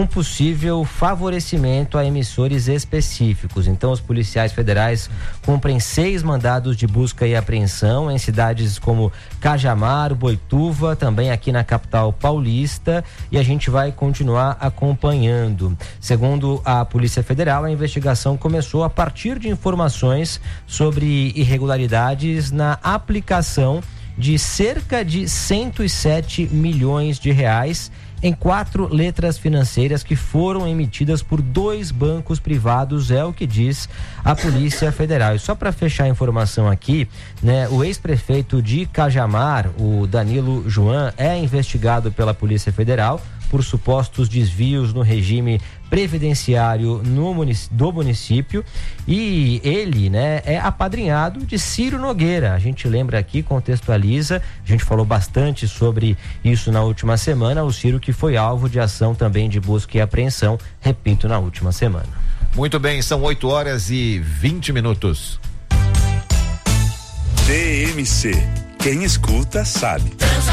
um possível favorecimento a emissores específicos. Então, os policiais federais cumprem 6 mandados de busca e apreensão em cidades como Cajamar, Boituva, também aqui na capital paulista, e a gente vai continuar acompanhando. Segundo a Polícia Federal, a investigação começou a partir de informações sobre irregularidades na aplicação de cerca de 107 milhões de reais em 4 letras financeiras que foram emitidas por 2 bancos privados, é o que diz a Polícia Federal. E só para fechar a informação aqui, né, o ex-prefeito de Cajamar, o Danilo Joan, é investigado pela Polícia Federal por supostos desvios no regime previdenciário do município, e ele, né, é apadrinhado de Ciro Nogueira. A gente lembra aqui, contextualiza, a gente falou bastante sobre isso na última semana, o Ciro que foi alvo de ação também de busca e apreensão, repito, na última semana. Muito bem, são 8h20. TMC, quem escuta sabe.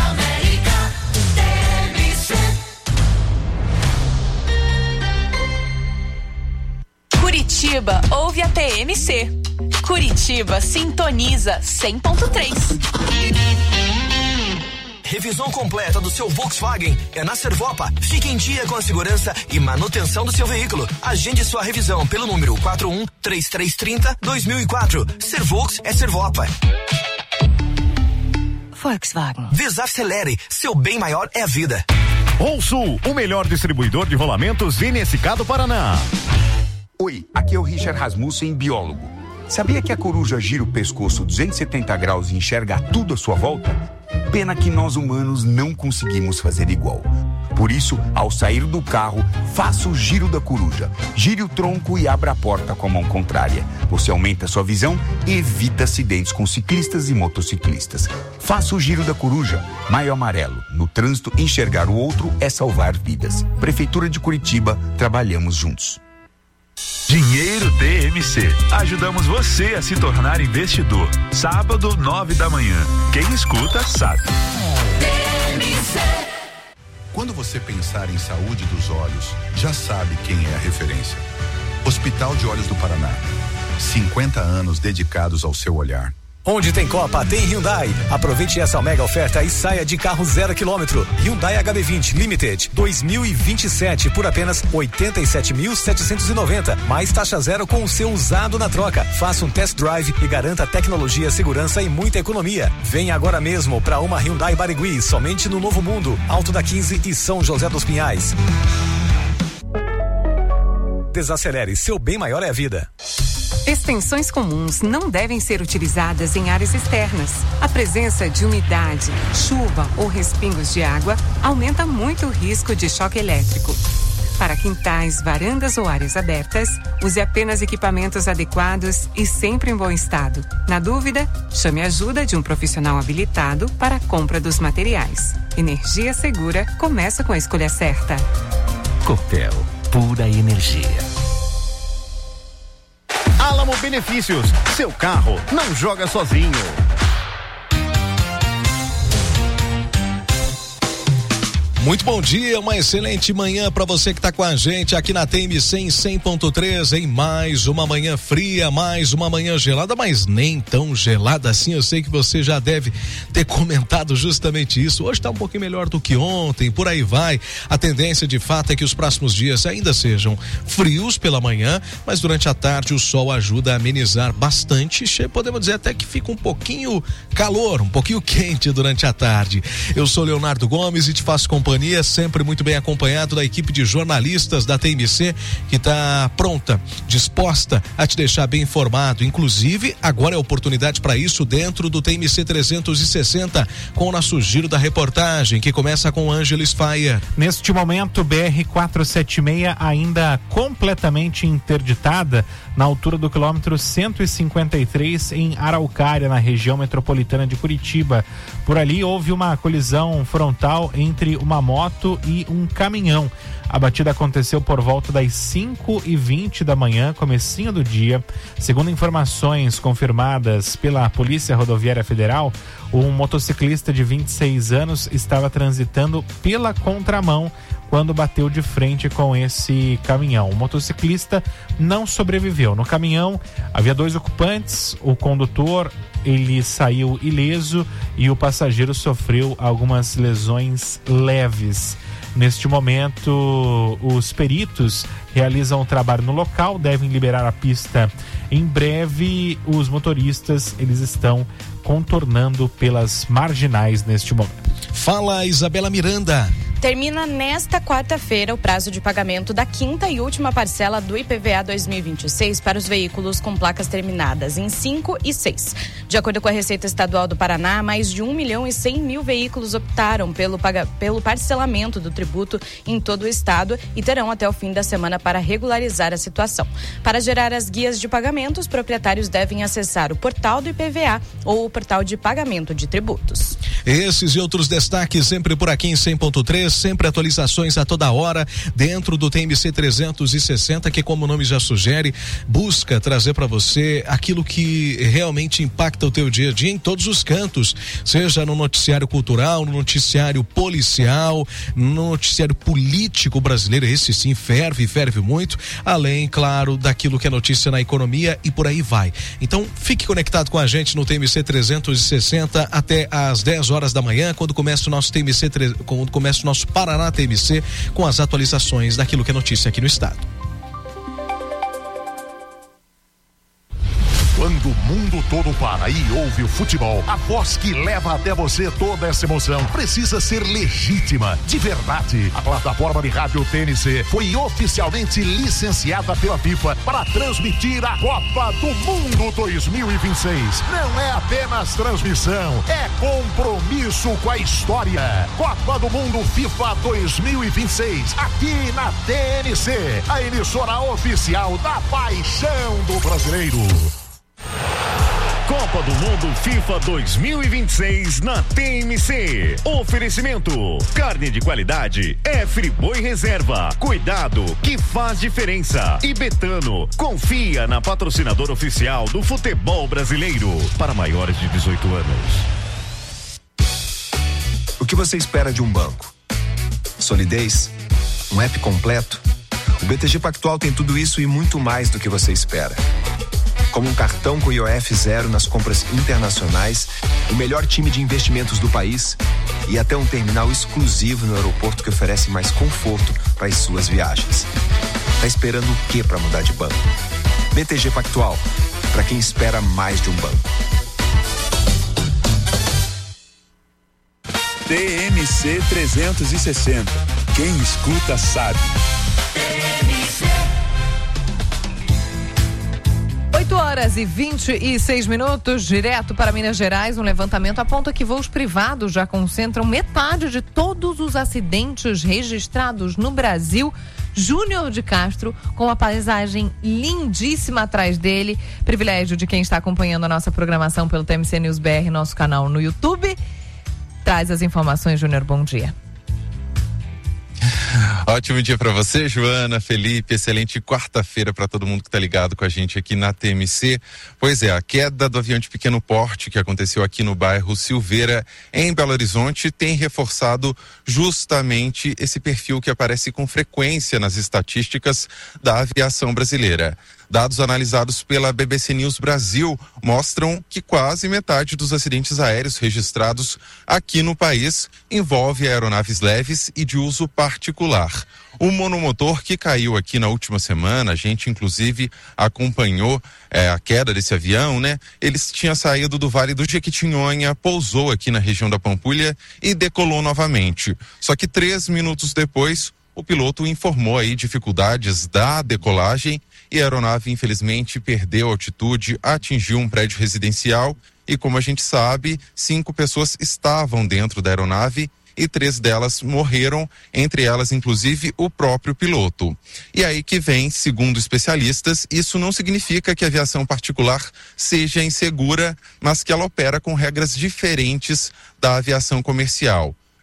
Curitiba ouve a TMC. Curitiba sintoniza 100.3. Revisão completa do seu Volkswagen é na Servopa. Fique em dia com a segurança e manutenção do seu veículo. Agende sua revisão pelo número 41-3330-2004. Servox é Servopa. Volkswagen. Desacelere, seu bem maior é a vida. Sul, o melhor distribuidor de rolamentos NSK do Paraná. Oi, aqui é o Richard Rasmussen, biólogo. Sabia que a coruja gira o pescoço 270 graus e enxerga tudo à sua volta? Pena que nós humanos não conseguimos fazer igual. Por isso, ao sair do carro, faça o giro da coruja. Gire o tronco e abra a porta com a mão contrária. Você aumenta sua visão e evita acidentes com ciclistas e motociclistas. Faça o giro da coruja. Maio amarelo. No trânsito, enxergar o outro é salvar vidas. Prefeitura de Curitiba, trabalhamos juntos. Dinheiro TMC. Ajudamos você a se tornar investidor. Sábado, 9 da manhã. Quem escuta sabe. TMC. Quando você pensar em saúde dos olhos, já sabe quem é a referência. Hospital de Olhos do Paraná. 50 anos dedicados ao seu olhar. Onde tem Copa, tem Hyundai. Aproveite essa mega oferta e saia de carro 0 km. Hyundai HB20 Limited 2027 por apenas 87.790, mais taxa zero com o seu usado na troca. Faça um test drive e garanta tecnologia, segurança e muita economia. Venha agora mesmo para uma Hyundai Barigui, somente no Novo Mundo, Alto da 15 e São José dos Pinhais. Desacelere, seu bem maior é a vida. Extensões comuns não devem ser utilizadas em áreas externas. A presença de umidade, chuva ou respingos de água aumenta muito o risco de choque elétrico. Para quintais, varandas ou áreas abertas, use apenas equipamentos adequados e sempre em bom estado. Na dúvida, chame a ajuda de um profissional habilitado para a compra dos materiais. Energia segura começa com a escolha certa. Copel, pura energia. Alamo Benefícios, seu carro não joga sozinho. Muito bom dia, uma excelente manhã para você que está com a gente aqui na TMC em 100.3, em mais uma manhã fria, mais uma manhã gelada, mas nem tão gelada assim. Eu sei que você já deve ter comentado justamente isso. Hoje está um pouquinho melhor do que ontem, por aí vai. A tendência de fato é que os próximos dias ainda sejam frios pela manhã, mas durante a tarde o sol ajuda a amenizar bastante. Podemos dizer até que fica um pouquinho calor, um pouquinho quente durante a tarde. Eu sou Leonardo Gomes e te faço companhia, sempre muito bem acompanhado da equipe de jornalistas da TMC, que está pronta, disposta a te deixar bem informado. Inclusive, agora é oportunidade para isso dentro do TMC 360, com o nosso giro da reportagem, que começa com Ângeles Faia. Neste momento, BR-476 ainda completamente interditada na altura do quilômetro 153 em Araucária, na região metropolitana de Curitiba. Por ali houve uma colisão frontal entre uma uma moto e um caminhão. A batida aconteceu por volta das 5h20 da manhã, comecinho do dia. Segundo informações confirmadas pela Polícia Rodoviária Federal, um motociclista de 26 anos estava transitando pela contramão quando bateu de frente com esse caminhão. O motociclista não sobreviveu. No caminhão havia 2 ocupantes, o condutor ele saiu ileso e o passageiro sofreu algumas lesões leves. Neste momento, os peritos realizam o trabalho no local, devem liberar a pista em breve. Os motoristas, eles estão contornando pelas marginais neste momento. Fala, Isabela Miranda. Termina nesta quarta-feira o prazo de pagamento da 5ª e última parcela do IPVA 2026 para os veículos com placas terminadas em 5 e 6. De acordo com a Receita Estadual do Paraná, mais de 1.100.000 veículos optaram pelo parcelamento do tributo em todo o estado e terão até o fim da semana para regularizar a situação. Para gerar as guias de pagamento, os proprietários devem acessar o portal do IPVA ou o portal de pagamento de tributos. Esses e outros destaques sempre por aqui em 100.3. Sempre atualizações a toda hora dentro do TMC 360, que, como o nome já sugere, busca trazer para você aquilo que realmente impacta o teu dia a dia em todos os cantos, seja no noticiário cultural, no noticiário policial, no noticiário político brasileiro. Esse sim ferve muito, além, claro, daquilo que é notícia na economia e por aí vai. Então fique conectado com a gente no TMC 360 até às 10 horas da manhã, quando começa o nosso TMC, quando começa o nosso Paraná TMC, com as atualizações daquilo que é notícia aqui no estado. Quando o mundo todo para e ouve o futebol, a voz que leva até você toda essa emoção precisa ser legítima, de verdade. A plataforma de rádio TNC foi oficialmente licenciada pela FIFA para transmitir a Copa do Mundo 2026. Não é apenas transmissão, é compromisso com a história. Copa do Mundo FIFA 2026, aqui na TNC, a emissora oficial da paixão do brasileiro. Copa do Mundo FIFA 2026 na TMC. Oferecimento: carne de qualidade é Friboi Reserva. Cuidado que faz diferença. E Betano, confia na patrocinadora oficial do futebol brasileiro. Para maiores de 18 anos. O que você espera de um banco? Solidez? Um app completo? O BTG Pactual tem tudo isso e muito mais do que você espera. Como um cartão com IOF zero nas compras internacionais, o melhor time de investimentos do país e até um terminal exclusivo no aeroporto que oferece mais conforto para as suas viagens. Tá esperando o quê para mudar de banco? BTG Pactual, para quem espera mais de um banco. TMC 360. Quem escuta sabe. 8h26, direto para Minas Gerais. Um levantamento aponta que voos privados já concentram metade de todos os acidentes registrados no Brasil. Júnior de Castro, com a paisagem lindíssima atrás dele. Privilégio de quem está acompanhando a nossa programação pelo TMC News BR, nosso canal no YouTube. Traz as informações, Júnior, bom dia. Ótimo dia para você, Joana, Felipe, excelente quarta-feira para todo mundo que tá ligado com a gente aqui na TMC. Pois é, a queda do avião de pequeno porte que aconteceu aqui no bairro Silveira, em Belo Horizonte, tem reforçado justamente esse perfil que aparece com frequência nas estatísticas da aviação brasileira. Dados analisados pela BBC News Brasil mostram que quase metade dos acidentes aéreos registrados aqui no país envolve aeronaves leves e de uso particular. O monomotor que caiu aqui na última semana, a gente inclusive acompanhou a queda desse avião, né? Ele tinha saído do Vale do Jequitinhonha, pousou aqui na região da Pampulha e decolou novamente. Só que 3 minutos depois, o piloto informou aí dificuldades da decolagem e a aeronave infelizmente perdeu altitude, atingiu um prédio residencial e, como a gente sabe, 5 pessoas estavam dentro da aeronave e 3 delas morreram, entre elas inclusive o próprio piloto. E aí que vem, segundo especialistas, isso não significa que a aviação particular seja insegura, mas que ela opera com regras diferentes da aviação comercial.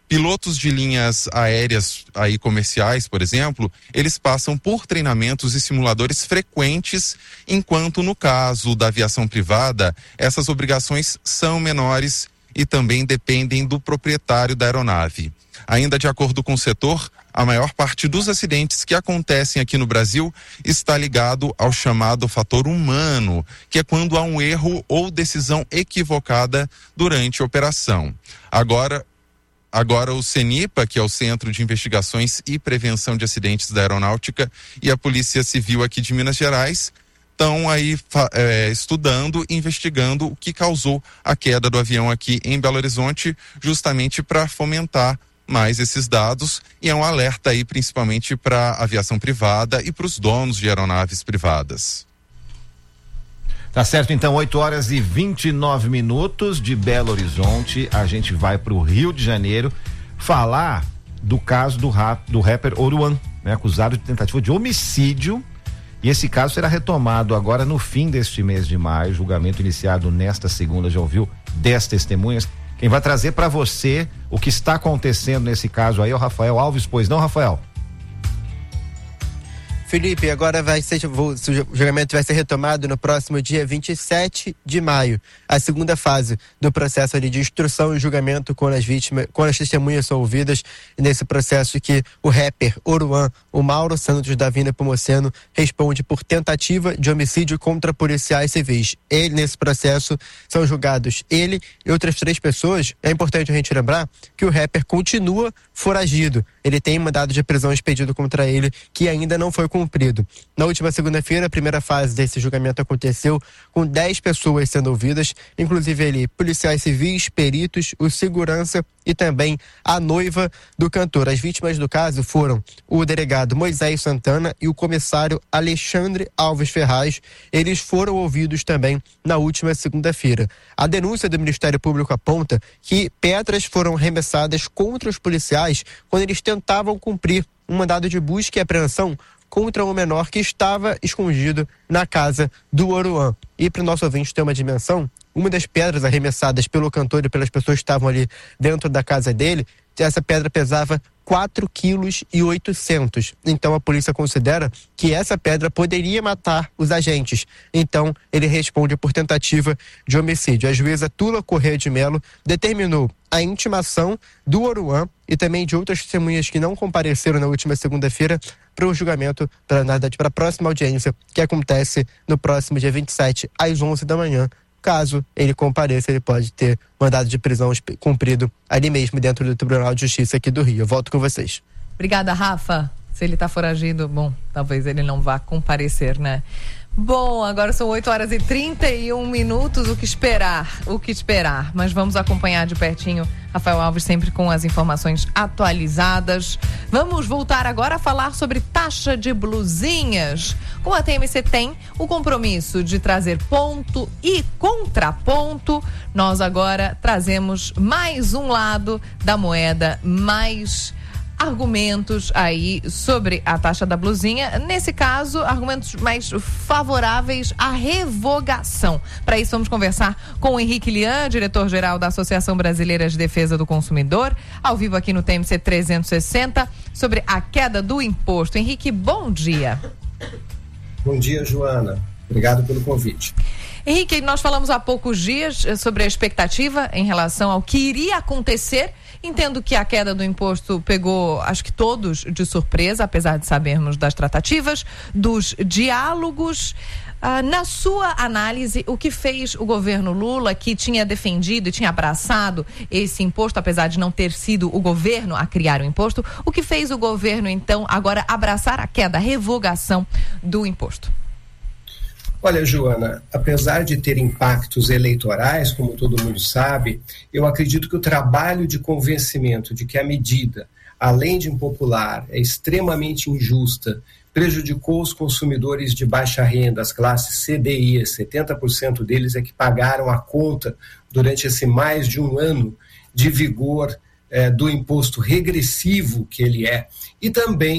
Pilotos de linhas aéreas aí comerciais, por exemplo, eles passam por treinamentos e simuladores frequentes, enquanto no caso da aviação privada, essas obrigações são menores e também dependem do proprietário da aeronave. Ainda de acordo com o setor, a maior parte dos acidentes que acontecem aqui no Brasil está ligado ao chamado fator humano, que é quando há um erro ou decisão equivocada durante a operação. Agora o CENIPA, que é o Centro de Investigações e Prevenção de Acidentes da Aeronáutica, e a Polícia Civil aqui de Minas Gerais estão aí estudando, investigando o que causou a queda do avião aqui em Belo Horizonte, justamente para fomentar mais esses dados, e é um alerta aí principalmente para a aviação privada e para os donos de aeronaves privadas. Tá certo, então, 8h29 de Belo Horizonte, a gente vai para o Rio de Janeiro falar do caso do rapper Oruan, né, acusado de tentativa de homicídio, e esse caso será retomado agora no fim deste mês de maio, julgamento iniciado nesta segunda, já ouviu 10 testemunhas. Quem vai trazer para você o que está acontecendo nesse caso aí é o Rafael Alves, pois não, Rafael? Felipe, agora o julgamento vai ser retomado no próximo dia 27 de maio. A segunda fase do processo ali de instrução e julgamento quando as testemunhas são ouvidas, nesse processo que o rapper Oruan, o Mauro Santos da Vina Pomoceno, responde por tentativa de homicídio contra policiais civis. Nesse processo são julgados ele e outras 3 pessoas. É importante a gente lembrar que o rapper continua foragido. Ele tem mandado de prisão expedido contra ele, que ainda não foi cumprido. Na última segunda-feira, a primeira fase desse julgamento aconteceu com 10 pessoas sendo ouvidas, inclusive ali policiais civis, peritos, o segurança e também a noiva do cantor. As vítimas do caso foram o delegado Moisés Santana e o comissário Alexandre Alves Ferraz. Eles foram ouvidos também na última segunda-feira. A denúncia do Ministério Público aponta que pedras foram arremessadas contra os policiais quando eles tentavam cumprir um mandado de busca e apreensão contra um menor que estava escondido na casa do Oruan. E para o nosso ouvinte ter uma dimensão, uma das pedras arremessadas pelo cantor e pelas pessoas que estavam ali dentro da casa dele, essa pedra pesava 4,8 kg. Então a polícia considera que essa pedra poderia matar os agentes. Então ele responde por tentativa de homicídio. A juíza Tula Corrêa de Melo determinou a intimação do Oruan e também de outras testemunhas que não compareceram na última segunda-feira para o julgamento, para a próxima audiência, que acontece no próximo dia 27, às 11 da manhã. Caso ele compareça, ele pode ter mandado de prisão cumprido ali mesmo dentro do Tribunal de Justiça aqui do Rio. Eu volto com vocês. Obrigada, Rafa. Se ele está foragido, bom, talvez ele não vá comparecer, né? Bom, agora são 8h31. O que esperar? Mas vamos acompanhar de pertinho Rafael Alves, sempre com as informações atualizadas. Vamos voltar agora a falar sobre taxa de blusinhas. Com a TMC tem o compromisso de trazer ponto e contraponto. Nós agora trazemos mais um lado da moeda, mais argumentos aí sobre a taxa da blusinha, nesse caso, argumentos mais favoráveis à revogação. Para isso, vamos conversar com o Henrique Lian, diretor-geral da Associação Brasileira de Defesa do Consumidor, ao vivo aqui no TMC 360, sobre a queda do imposto. Henrique, bom dia. Bom dia, Joana. Obrigado pelo convite. Henrique, nós falamos há poucos dias sobre a expectativa em relação ao que iria acontecer. Entendo que a queda do imposto pegou, acho que todos de surpresa, apesar de sabermos das tratativas, dos diálogos. Na sua análise, o que fez o governo Lula, que tinha defendido e tinha abraçado esse imposto, apesar de não ter sido o governo a criar o imposto, o que fez o governo, então, agora abraçar a queda, a revogação do imposto? Olha, Joana, apesar de ter impactos eleitorais, como todo mundo sabe, eu acredito que o trabalho de convencimento de que a medida, além de impopular, é extremamente injusta, prejudicou os consumidores de baixa renda, as classes CDI, 70% deles é que pagaram a conta durante esse mais de um ano de vigor do imposto regressivo que ele é, e também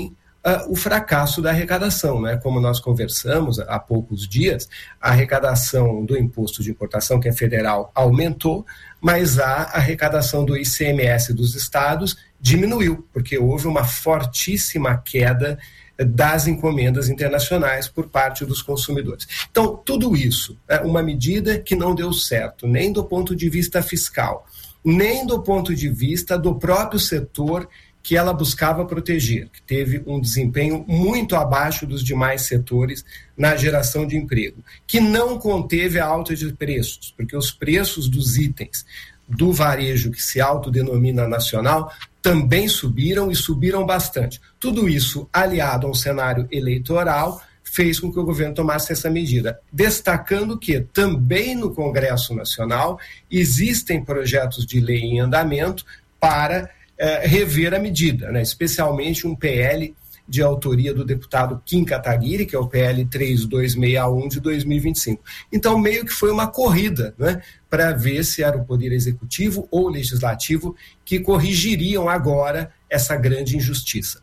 o fracasso da arrecadação, né? Como nós conversamos há poucos dias, a arrecadação do imposto de importação, que é federal, aumentou, mas a arrecadação do ICMS dos estados diminuiu, porque houve uma fortíssima queda das encomendas internacionais por parte dos consumidores. Então, tudo isso é uma medida que não deu certo, nem do ponto de vista fiscal, nem do ponto de vista do próprio setor que ela buscava proteger, que teve um desempenho muito abaixo dos demais setores na geração de emprego, que não conteve a alta de preços, porque os preços dos itens do varejo que se autodenomina nacional também subiram e subiram bastante. Tudo isso, aliado a um cenário eleitoral, fez com que o governo tomasse essa medida, destacando que também no Congresso Nacional existem projetos de lei em andamento para rever a medida, né? Especialmente um PL de autoria do deputado Kim Kataguiri, que é o PL 3261 de 2025. Então, meio que foi uma corrida, né, para ver se era o Poder Executivo ou Legislativo que corrigiriam agora essa grande injustiça.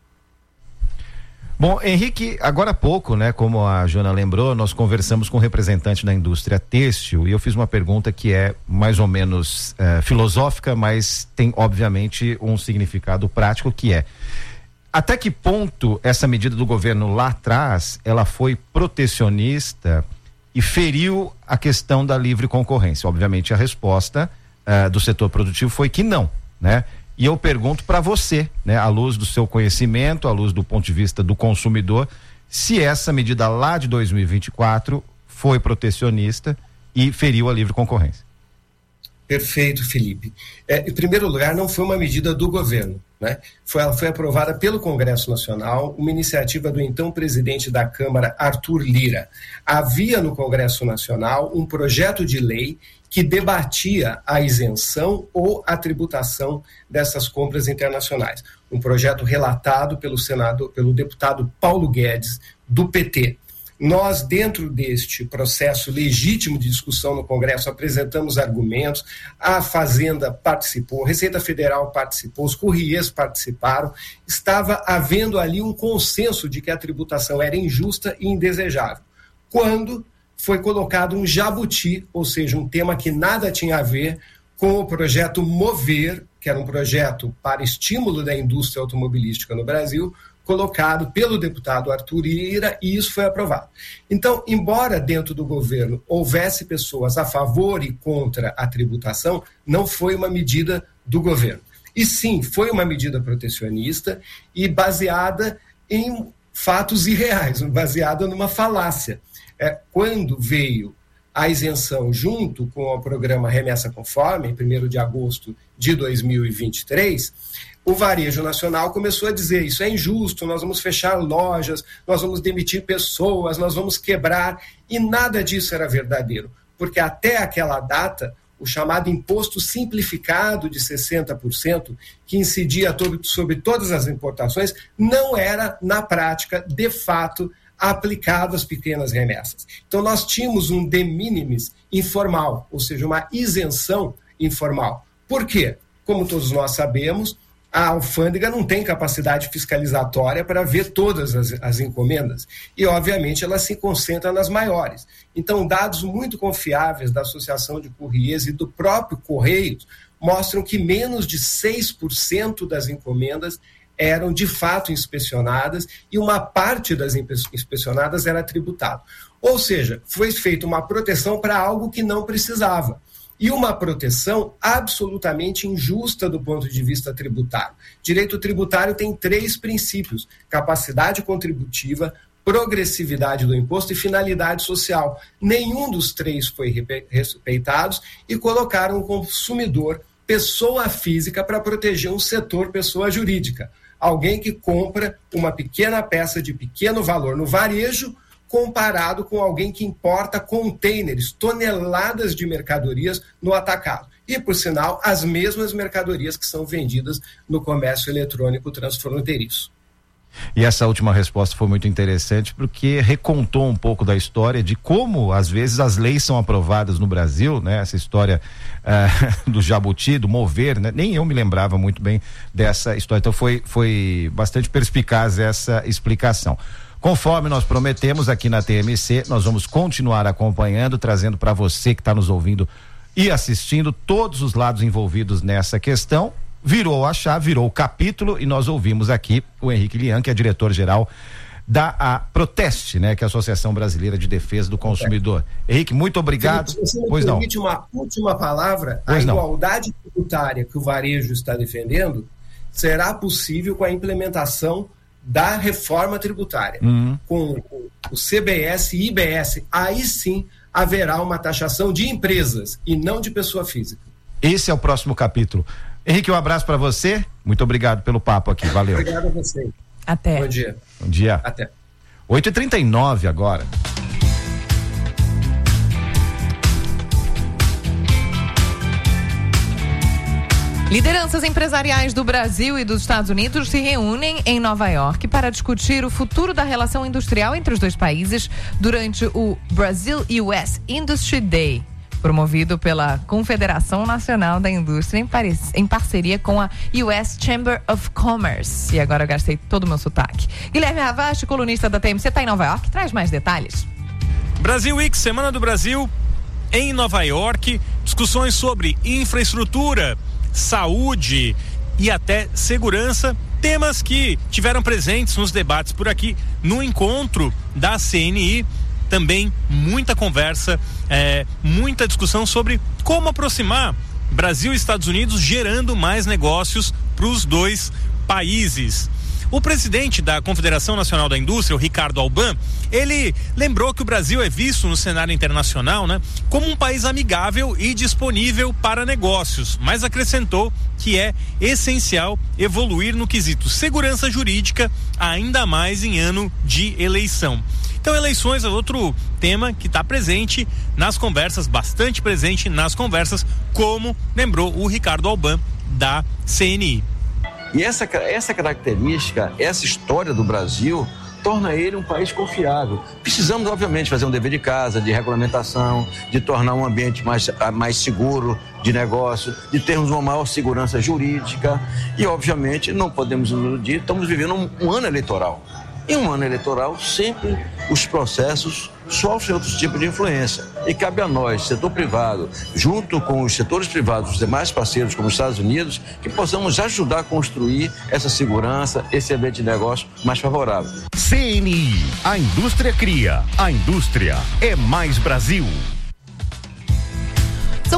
Bom, Henrique, agora há pouco, né, como a Joana lembrou, nós conversamos com um representante da indústria têxtil e eu fiz uma pergunta que é mais ou menos filosófica, mas tem obviamente um significado prático, que é: até que ponto essa medida do governo lá atrás, ela foi protecionista e feriu a questão da livre concorrência? Obviamente a resposta do setor produtivo foi que não, né? E eu pergunto para você, né, à luz do seu conhecimento, à luz do ponto de vista do consumidor, se essa medida lá de 2024 foi protecionista e feriu a livre concorrência. Perfeito, Felipe. Em primeiro lugar, não foi uma medida do governo, né? Ela foi aprovada pelo Congresso Nacional, uma iniciativa do então presidente da Câmara, Arthur Lira. Havia no Congresso Nacional um projeto de lei que debatia a isenção ou a tributação dessas compras internacionais. Um projeto relatado pelo Senado, pelo deputado Paulo Guedes, do PT. Nós, dentro deste processo legítimo de discussão no Congresso, apresentamos argumentos, a Fazenda participou, a Receita Federal participou, os courriers participaram, estava havendo ali um consenso de que a tributação era injusta e indesejável. Quando foi colocado um jabuti, ou seja, um tema que nada tinha a ver com o projeto Mover, que era um projeto para estímulo da indústria automobilística no Brasil, colocado pelo deputado Arthur Lira, e isso foi aprovado. Então, embora dentro do governo houvesse pessoas a favor e contra a tributação, não foi uma medida do governo. E sim, foi uma medida protecionista e baseada em fatos irreais, baseada numa falácia. Quando veio a isenção junto com o programa Remessa Conforme, em 1º de agosto de 2023, o varejo nacional começou a dizer: isso é injusto, nós vamos fechar lojas, nós vamos demitir pessoas, nós vamos quebrar, e nada disso era verdadeiro, porque até aquela data, o chamado imposto simplificado de 60%, que incidia sobre todas as importações, não era, na prática, de fato, aplicado às pequenas remessas. Então nós tínhamos um de minimis informal, ou seja, uma isenção informal. Por quê? Como todos nós sabemos, a alfândega não tem capacidade fiscalizatória para ver todas as encomendas e, obviamente, ela se concentra nas maiores. Então, dados muito confiáveis da Associação de Courriers e do próprio Correios mostram que menos de 6% das encomendas eram de fato inspecionadas e uma parte das inspecionadas era tributada. Ou seja, foi feita uma proteção para algo que não precisava. E uma proteção absolutamente injusta do ponto de vista tributário. Direito tributário tem 3 princípios: capacidade contributiva, progressividade do imposto e finalidade social. Nenhum dos 3 foi respeitado e colocaram o consumidor, pessoa física, para proteger um setor, pessoa jurídica. Alguém que compra uma pequena peça de pequeno valor no varejo, comparado com alguém que importa containers, toneladas de mercadorias no atacado. E, por sinal, as mesmas mercadorias que são vendidas no comércio eletrônico transfronteiriço. E essa última resposta foi muito interessante porque recontou um pouco da história de como às vezes as leis são aprovadas no Brasil, né? Essa história do jabuti, do mover, né? Nem eu me lembrava muito bem dessa história, então foi bastante perspicaz essa explicação. Conforme nós prometemos aqui na TMC, nós vamos continuar acompanhando, trazendo para você que está nos ouvindo e assistindo todos os lados envolvidos nessa questão. Virou a chave, virou o capítulo e nós ouvimos aqui o Henrique Lian, que é diretor-geral da Proteste, né? Que é a Associação Brasileira de Defesa do Consumidor. Henrique, muito obrigado. Se você me permite uma última palavra, a igualdade tributária que o varejo está defendendo será possível com a implementação da reforma tributária. Com o CBS e IBS, aí sim haverá uma taxação de empresas e não de pessoa física. Esse é o próximo capítulo. Henrique, um abraço para você. Muito obrigado pelo papo aqui. Valeu. Obrigado a você. Até. Bom dia. Bom dia. Até. 8h39 agora. Lideranças empresariais do Brasil e dos Estados Unidos se reúnem em Nova York para discutir o futuro da relação industrial entre os dois países durante o Brasil-US Industry Day, promovido pela Confederação Nacional da Indústria em parceria com a US Chamber of Commerce. E agora eu gastei todo o meu sotaque. Guilherme Ravache, colunista da TMC, está em Nova York, traz mais detalhes. Brasil Week, Semana do Brasil em Nova York, discussões sobre infraestrutura, saúde e até segurança, temas que tiveram presentes nos debates por aqui no encontro da CNI. Também muita conversa, muita discussão sobre como aproximar Brasil e Estados Unidos, gerando mais negócios para os dois países. O presidente da Confederação Nacional da Indústria, o Ricardo Alban, ele lembrou que o Brasil é visto no cenário internacional, né, como um país amigável e disponível para negócios, mas acrescentou que é essencial evoluir no quesito segurança jurídica, ainda mais em ano de eleição. Então, eleições é outro tema que está presente nas conversas, bastante presente nas conversas, como lembrou o Ricardo Alban da CNI. E essa característica, essa história do Brasil, torna ele um país confiável. Precisamos, obviamente, fazer um dever de casa, de regulamentação, de tornar um ambiente mais seguro de negócio, de termos uma maior segurança jurídica e, obviamente, não podemos nos iludir, estamos vivendo um ano eleitoral. Em um ano eleitoral, sempre os processos sofrem outros tipos de influência. E cabe a nós, setor privado, junto com os setores privados, os demais parceiros, como os Estados Unidos, que possamos ajudar a construir essa segurança, esse ambiente de negócio mais favorável. CNI, a indústria cria, a indústria é mais Brasil. São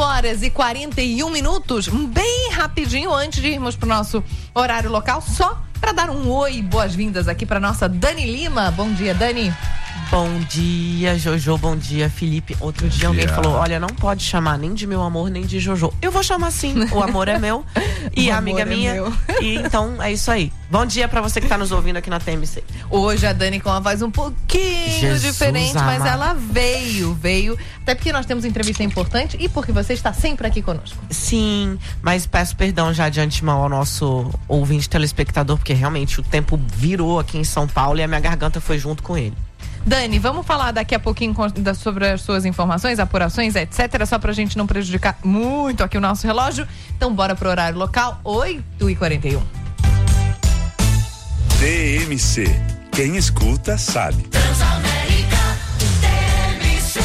8h41, bem rapidinho antes de irmos para o nosso horário local, só para dar um oi, boas-vindas aqui para nossa Dani Lima. Bom dia, Dani. Bom dia, Jojo, bom dia, Felipe. Outro dia alguém falou, olha, não pode chamar nem de meu amor, nem de Jojo. Eu vou chamar sim, o amor é meu e a amiga minha. E então é isso aí. Bom dia pra você que tá nos ouvindo aqui na TMC. Hoje a Dani com uma voz um pouquinho diferente, mas ela veio. Até porque nós temos entrevista importante e porque você está sempre aqui conosco. Sim, mas peço perdão já de antemão ao nosso ouvinte telespectador, porque realmente o tempo virou aqui em São Paulo e a minha garganta foi junto com ele. Dani, vamos falar daqui a pouquinho sobre as suas informações, apurações, etc. Só pra gente não prejudicar muito aqui o nosso relógio. Então bora pro horário local, 8h41. TMC. Quem escuta sabe. Transamérica, TMC.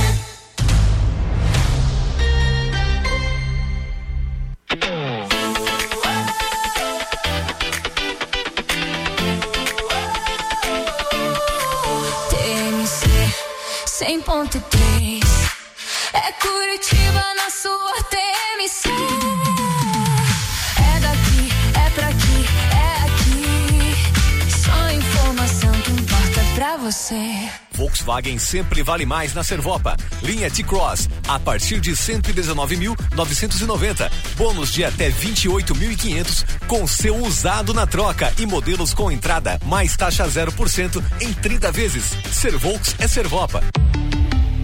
TMC 100.3 é Curitiba na sua TMC. É daqui, é pra aqui, é aqui. Só informação que importa pra você. Volkswagen sempre vale mais na Servopa. Linha T-Cross, a partir de 119.990. Bônus de até 28.500 com seu usado na troca e modelos com entrada mais taxa 0% em 30 vezes. Servolks é Servopa.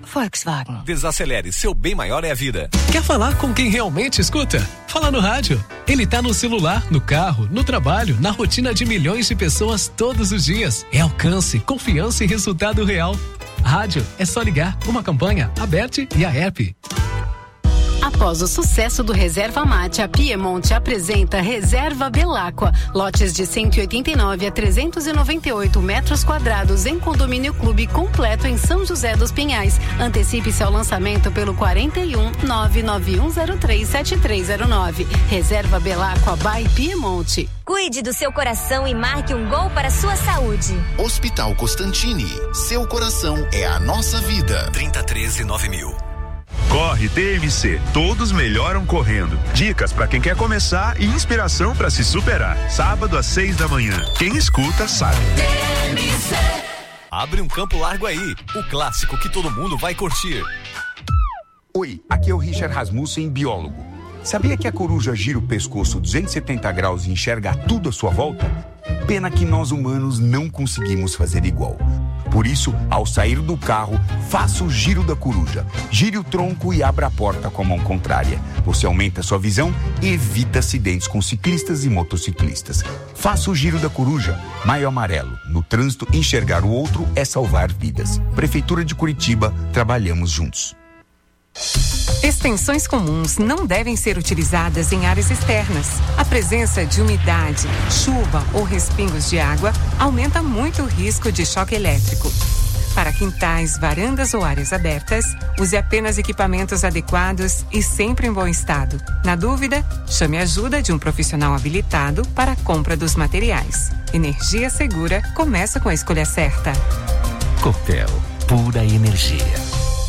Volkswagen. Desacelere, seu bem maior é a vida. Quer falar com quem realmente escuta? Fala no rádio. Ele tá no celular, no carro, no trabalho, na rotina de milhões de pessoas todos os dias. É alcance, confiança e resultado real. Rádio é só ligar. Uma campanha aberta e a app. Após o sucesso do Reserva Mate, a Piemonte apresenta Reserva Belacqua. Lotes de 189 a 398 metros quadrados em condomínio clube completo em São José dos Pinhais. Antecipe-se ao lançamento pelo 41 99103 7309. Reserva Belacqua by Piemonte. Cuide do seu coração e marque um gol para a sua saúde. Hospital Constantini. Seu coração é a nossa vida. 3013-9000. Corre TMC, todos melhoram correndo. Dicas para quem quer começar e inspiração para se superar. Sábado às 6 da manhã. Quem escuta sabe. TMC. Abre um campo largo aí, o clássico que todo mundo vai curtir. Oi, aqui é o Richard Rasmussen, biólogo. Sabia que a coruja gira o pescoço 270 graus e enxerga tudo à sua volta? Pena que nós humanos não conseguimos fazer igual. Por isso, ao sair do carro, faça o giro da coruja. Gire o tronco e abra a porta com a mão contrária. Você aumenta sua visão e evita acidentes com ciclistas e motociclistas. Faça o giro da coruja. Maio amarelo. No trânsito, enxergar o outro é salvar vidas. Prefeitura de Curitiba, trabalhamos juntos. Extensões comuns não devem ser utilizadas em áreas externas. A presença de umidade, chuva ou respingos de água aumenta muito o risco de choque elétrico. Para quintais, varandas ou áreas abertas, use apenas equipamentos adequados e sempre em bom estado. Na dúvida, chame a ajuda de um profissional habilitado para a compra dos materiais. Energia segura começa com a escolha certa. Copel, pura energia.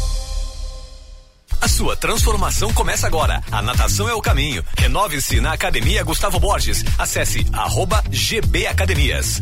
A sua transformação começa agora. A natação é o caminho. Renove-se na Academia Gustavo Borges. Acesse @GB Academias.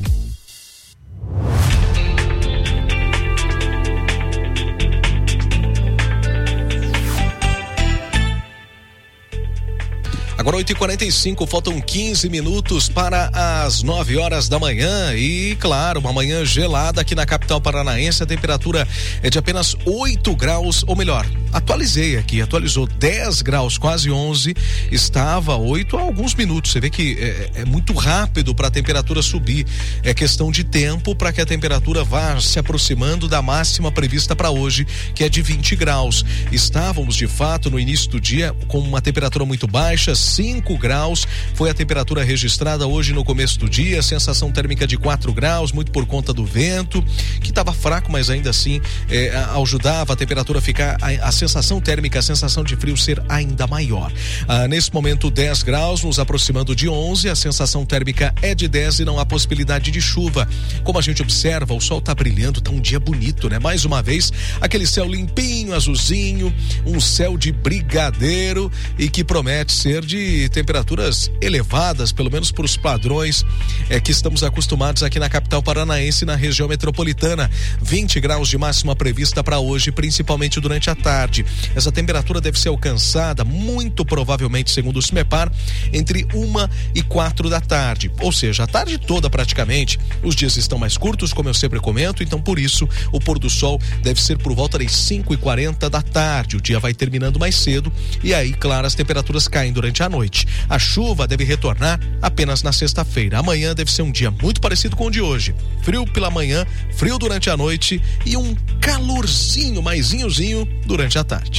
Agora 8h45, faltam 15 minutos para as 9 horas da manhã e, claro, uma manhã gelada aqui na capital paranaense. A temperatura é de apenas 8 graus, ou melhor, atualizou 10 graus, quase 11, estava 8 há alguns minutos. Você vê que é muito rápido para a temperatura subir. É questão de tempo para que a temperatura vá se aproximando da máxima prevista para hoje, que é de 20 graus. Estávamos, de fato, no início do dia com uma temperatura muito baixa, 5 graus foi a temperatura registrada hoje no começo do dia, sensação térmica de 4 graus, muito por conta do vento, que estava fraco, mas ainda assim ajudava a temperatura a ficar, a sensação térmica, a sensação de frio ser ainda maior. Nesse momento 10 graus, nos aproximando de 11, a sensação térmica é de 10 e não há possibilidade de chuva. Como a gente observa, o sol está brilhando, tá um dia bonito, né? Mais uma vez, aquele céu limpinho, azulzinho, um céu de brigadeiro e que promete ser de temperaturas elevadas, pelo menos para os padrões que estamos acostumados aqui na capital paranaense, na região metropolitana. 20 graus de máxima prevista para hoje, principalmente durante a tarde. Essa temperatura deve ser alcançada, muito provavelmente, segundo o CIMEPAR, entre 1 e 4 da tarde. Ou seja, a tarde toda praticamente. Os dias estão mais curtos, como eu sempre comento, então por isso o pôr do sol deve ser por volta das 5h40 da tarde. O dia vai terminando mais cedo e aí, claro, as temperaturas caem durante a noite. A chuva deve retornar apenas na sexta-feira. Amanhã deve ser um dia muito parecido com o de hoje. Frio pela manhã, frio durante a noite e um calorzinho, maisinhozinho durante a tarde.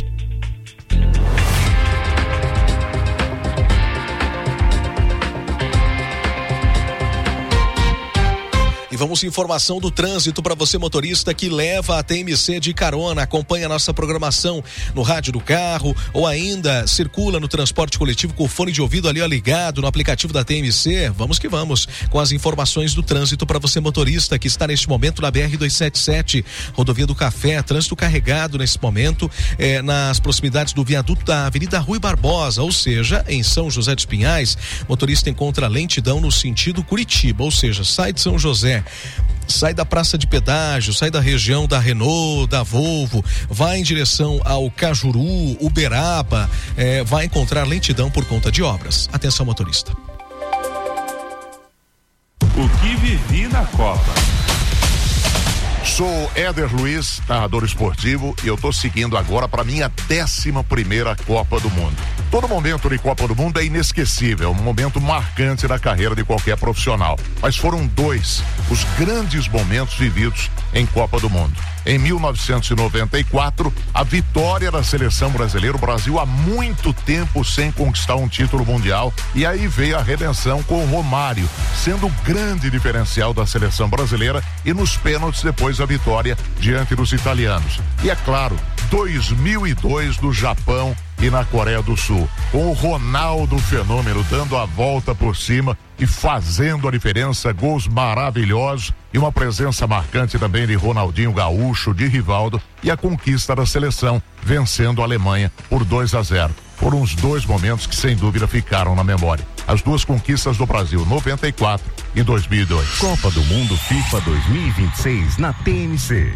Vamos em informação do trânsito para você, motorista que leva a TMC de carona. Acompanha a nossa programação no rádio do carro ou ainda circula no transporte coletivo com o fone de ouvido ali ligado no aplicativo da TMC. Vamos que vamos com as informações do trânsito para você, motorista que está neste momento na BR-277, rodovia do Café. Trânsito carregado nesse momento nas proximidades do viaduto da Avenida Rui Barbosa, ou seja, em São José dos Pinhais. Motorista encontra lentidão no sentido Curitiba, ou seja, sai de São José, sai da praça de pedágio, sai da região da Renault, da Volvo, vai em direção ao Cajuru, Uberaba, vai encontrar lentidão por conta de obras. Atenção, motorista. O que vivi na Copa. sou Éder Luiz, narrador esportivo, e eu estou seguindo agora para minha 11ª Copa do Mundo. Todo momento de Copa do Mundo é inesquecível, um momento marcante da carreira de qualquer profissional. Mas foram 2 os grandes momentos vividos em Copa do Mundo. Em 1994, a vitória da seleção brasileira, o Brasil há muito tempo sem conquistar um título mundial, e aí veio a redenção com o Romário, sendo o grande diferencial da seleção brasileira, e nos pênaltis depois a vitória diante dos italianos. E é claro, 2002 do Japão e na Coreia do Sul, com o Ronaldo Fenômeno dando a volta por cima e fazendo a diferença, gols maravilhosos e uma presença marcante também de Ronaldinho Gaúcho, de Rivaldo, e a conquista da seleção, vencendo a Alemanha por 2-0. Foram os 2 momentos que sem dúvida ficaram na memória. As 2 conquistas do Brasil, 94 e 2002. Copa do Mundo FIFA 2026 na TMC.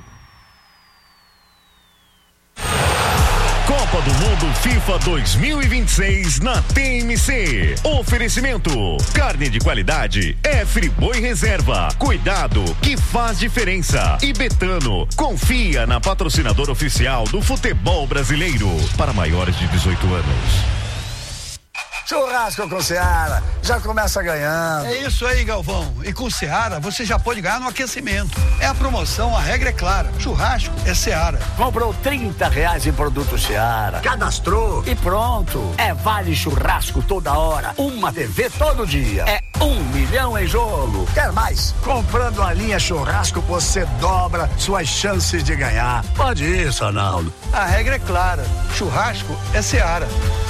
Copa do Mundo FIFA 2026 na TMC. Oferecimento: carne de qualidade é Friboi Reserva. Cuidado que faz diferença. E Betano, confia na patrocinadora oficial do futebol brasileiro. Para maiores de 18 anos. Churrasco com Seara, já começa ganhando. É isso aí, Galvão. E com Seara, você já pode ganhar no aquecimento. É a promoção, a regra é clara. Churrasco é Seara. Comprou R$30 em produto Seara, cadastrou e pronto. É vale churrasco toda hora, uma TV todo dia. É 1 milhão em jogo. Quer mais? Comprando a linha churrasco, você dobra suas chances de ganhar. Pode ir, Sonaldo. A regra é clara. Churrasco é Seara.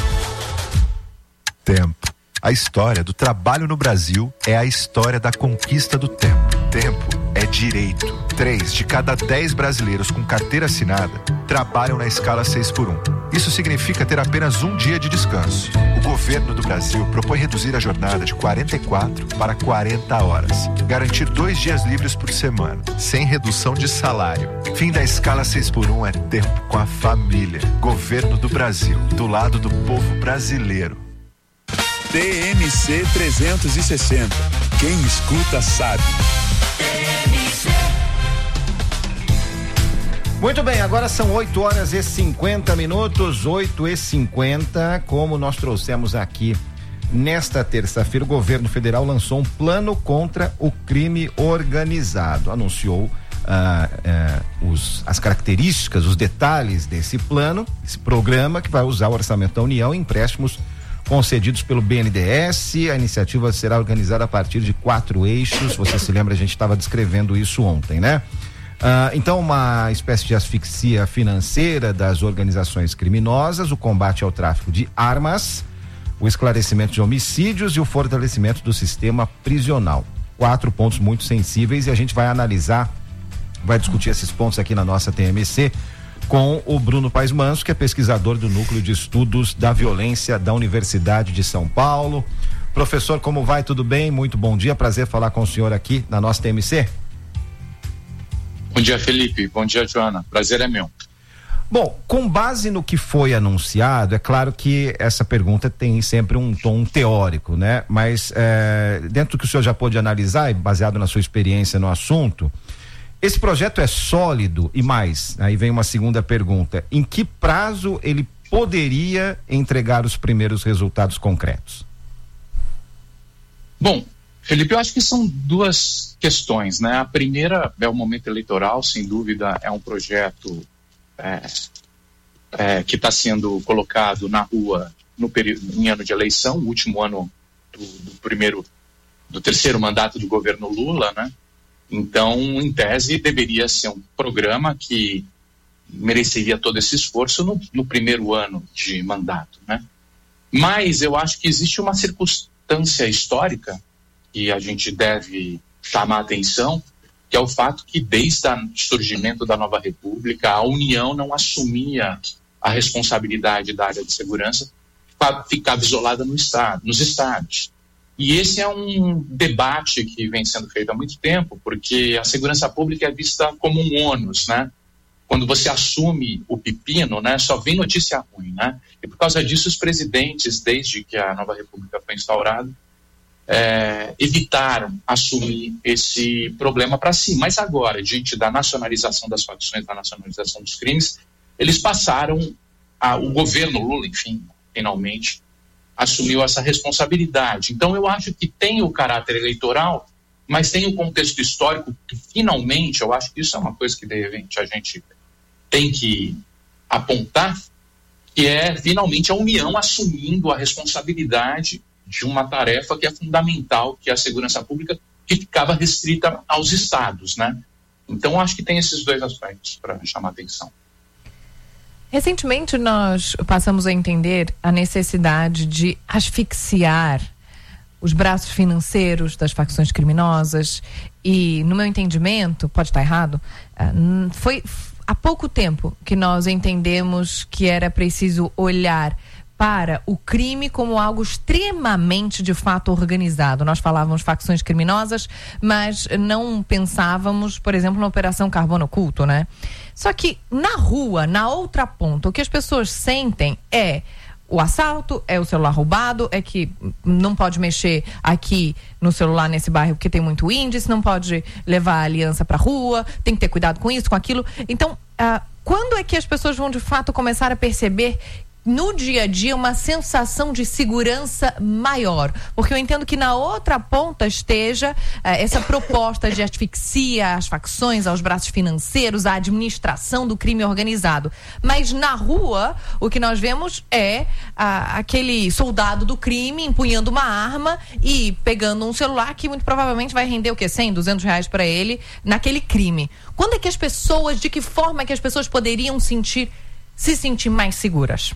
Tempo. A história do trabalho no Brasil é a história da conquista do tempo. Tempo é direito. 3 de cada 10 brasileiros com carteira assinada trabalham na escala 6x1. Isso significa ter apenas um dia de descanso. O governo do Brasil propõe reduzir a jornada de 44 para 40 horas. Garantir 2 dias livres por semana, sem redução de salário. Fim da escala 6x1 é tempo com a família. Governo do Brasil, do lado do povo brasileiro. TMC 360. Quem escuta sabe. Muito bem, agora são 8h50, 8h50. Como nós trouxemos aqui nesta terça-feira, o governo federal lançou um plano contra o crime organizado. Anunciou as características, os detalhes desse plano, esse programa que vai usar o orçamento da União e empréstimos concedidos pelo BNDES. A iniciativa será organizada a partir de 4 eixos. Você se lembra, a gente estava descrevendo isso ontem, né? Então, uma espécie de asfixia financeira das organizações criminosas, o combate ao tráfico de armas, o esclarecimento de homicídios e o fortalecimento do sistema prisional. 4 pontos muito sensíveis, e a gente vai analisar, vai discutir esses pontos aqui na nossa TMC com o Bruno Paes Manso, que é pesquisador do Núcleo de Estudos da Violência da Universidade de São Paulo. Professor, como vai? Tudo bem? Muito bom dia, prazer falar com o senhor aqui na nossa TMC. Bom dia, Felipe. Bom dia, Joana. Prazer é meu. Bom, com base no que foi anunciado, é claro que essa pergunta tem sempre um tom teórico, né? Mas dentro do que o senhor já pôde analisar e baseado na sua experiência no assunto, esse projeto é sólido? E mais, aí vem uma segunda pergunta: em que prazo ele poderia entregar os primeiros resultados concretos? Bom, Felipe, eu acho que são 2 questões, né? A primeira é o momento eleitoral, sem dúvida é um projeto que está sendo colocado na rua no período, em ano de eleição, o último ano do terceiro mandato do governo Lula, né? Então, em tese, deveria ser um programa que mereceria todo esse esforço no primeiro ano de mandato, né? Mas eu acho que existe uma circunstância histórica que a gente deve chamar a atenção, que é o fato que desde o surgimento da nova república, a União não assumia a responsabilidade da área de segurança, ficava isolada nos estados. E esse é um debate que vem sendo feito há muito tempo, porque a segurança pública é vista como um ônus, né? Quando você assume o pepino, né, só vem notícia ruim, né? E por causa disso, os presidentes, desde que a nova república foi instaurada, evitaram assumir esse problema para si. Mas agora, diante da nacionalização das facções, da nacionalização dos crimes, eles passaram, o governo Lula, enfim, finalmente, assumiu essa responsabilidade. Então, eu acho que tem o caráter eleitoral, mas tem o contexto histórico que, finalmente, eu acho que isso é uma coisa que, de repente, a gente tem que apontar, que é, finalmente, a União assumindo a responsabilidade de uma tarefa que é fundamental, que é a segurança pública, que ficava restrita aos estados, né? Então, acho que tem esses dois aspectos para chamar a atenção. Recentemente, nós passamos a entender a necessidade de asfixiar os braços financeiros das facções criminosas e, no meu entendimento, pode estar errado, foi há pouco tempo que nós entendemos que era preciso olhar para o crime como algo extremamente, de fato, organizado. Nós falávamos facções criminosas, mas não pensávamos, por exemplo, na Operação Carbono Oculto, né? Só que na rua, na outra ponta, o que as pessoas sentem é o assalto, é o celular roubado, é que não pode mexer aqui no celular nesse bairro porque tem muito índice, não pode levar a aliança pra rua, tem que ter cuidado com isso, com aquilo. Então, quando é que as pessoas vão de fato começar a perceber no dia a dia uma sensação de segurança maior? Porque eu entendo que na outra ponta esteja essa proposta de asfixia às facções, aos braços financeiros, à administração do crime organizado. Mas na rua, o que nós vemos é aquele soldado do crime empunhando uma arma e pegando um celular que muito provavelmente vai render o quê? 100, 200 reais para ele naquele crime. Quando é que as pessoas, de que forma é que as pessoas poderiam se sentir mais seguras?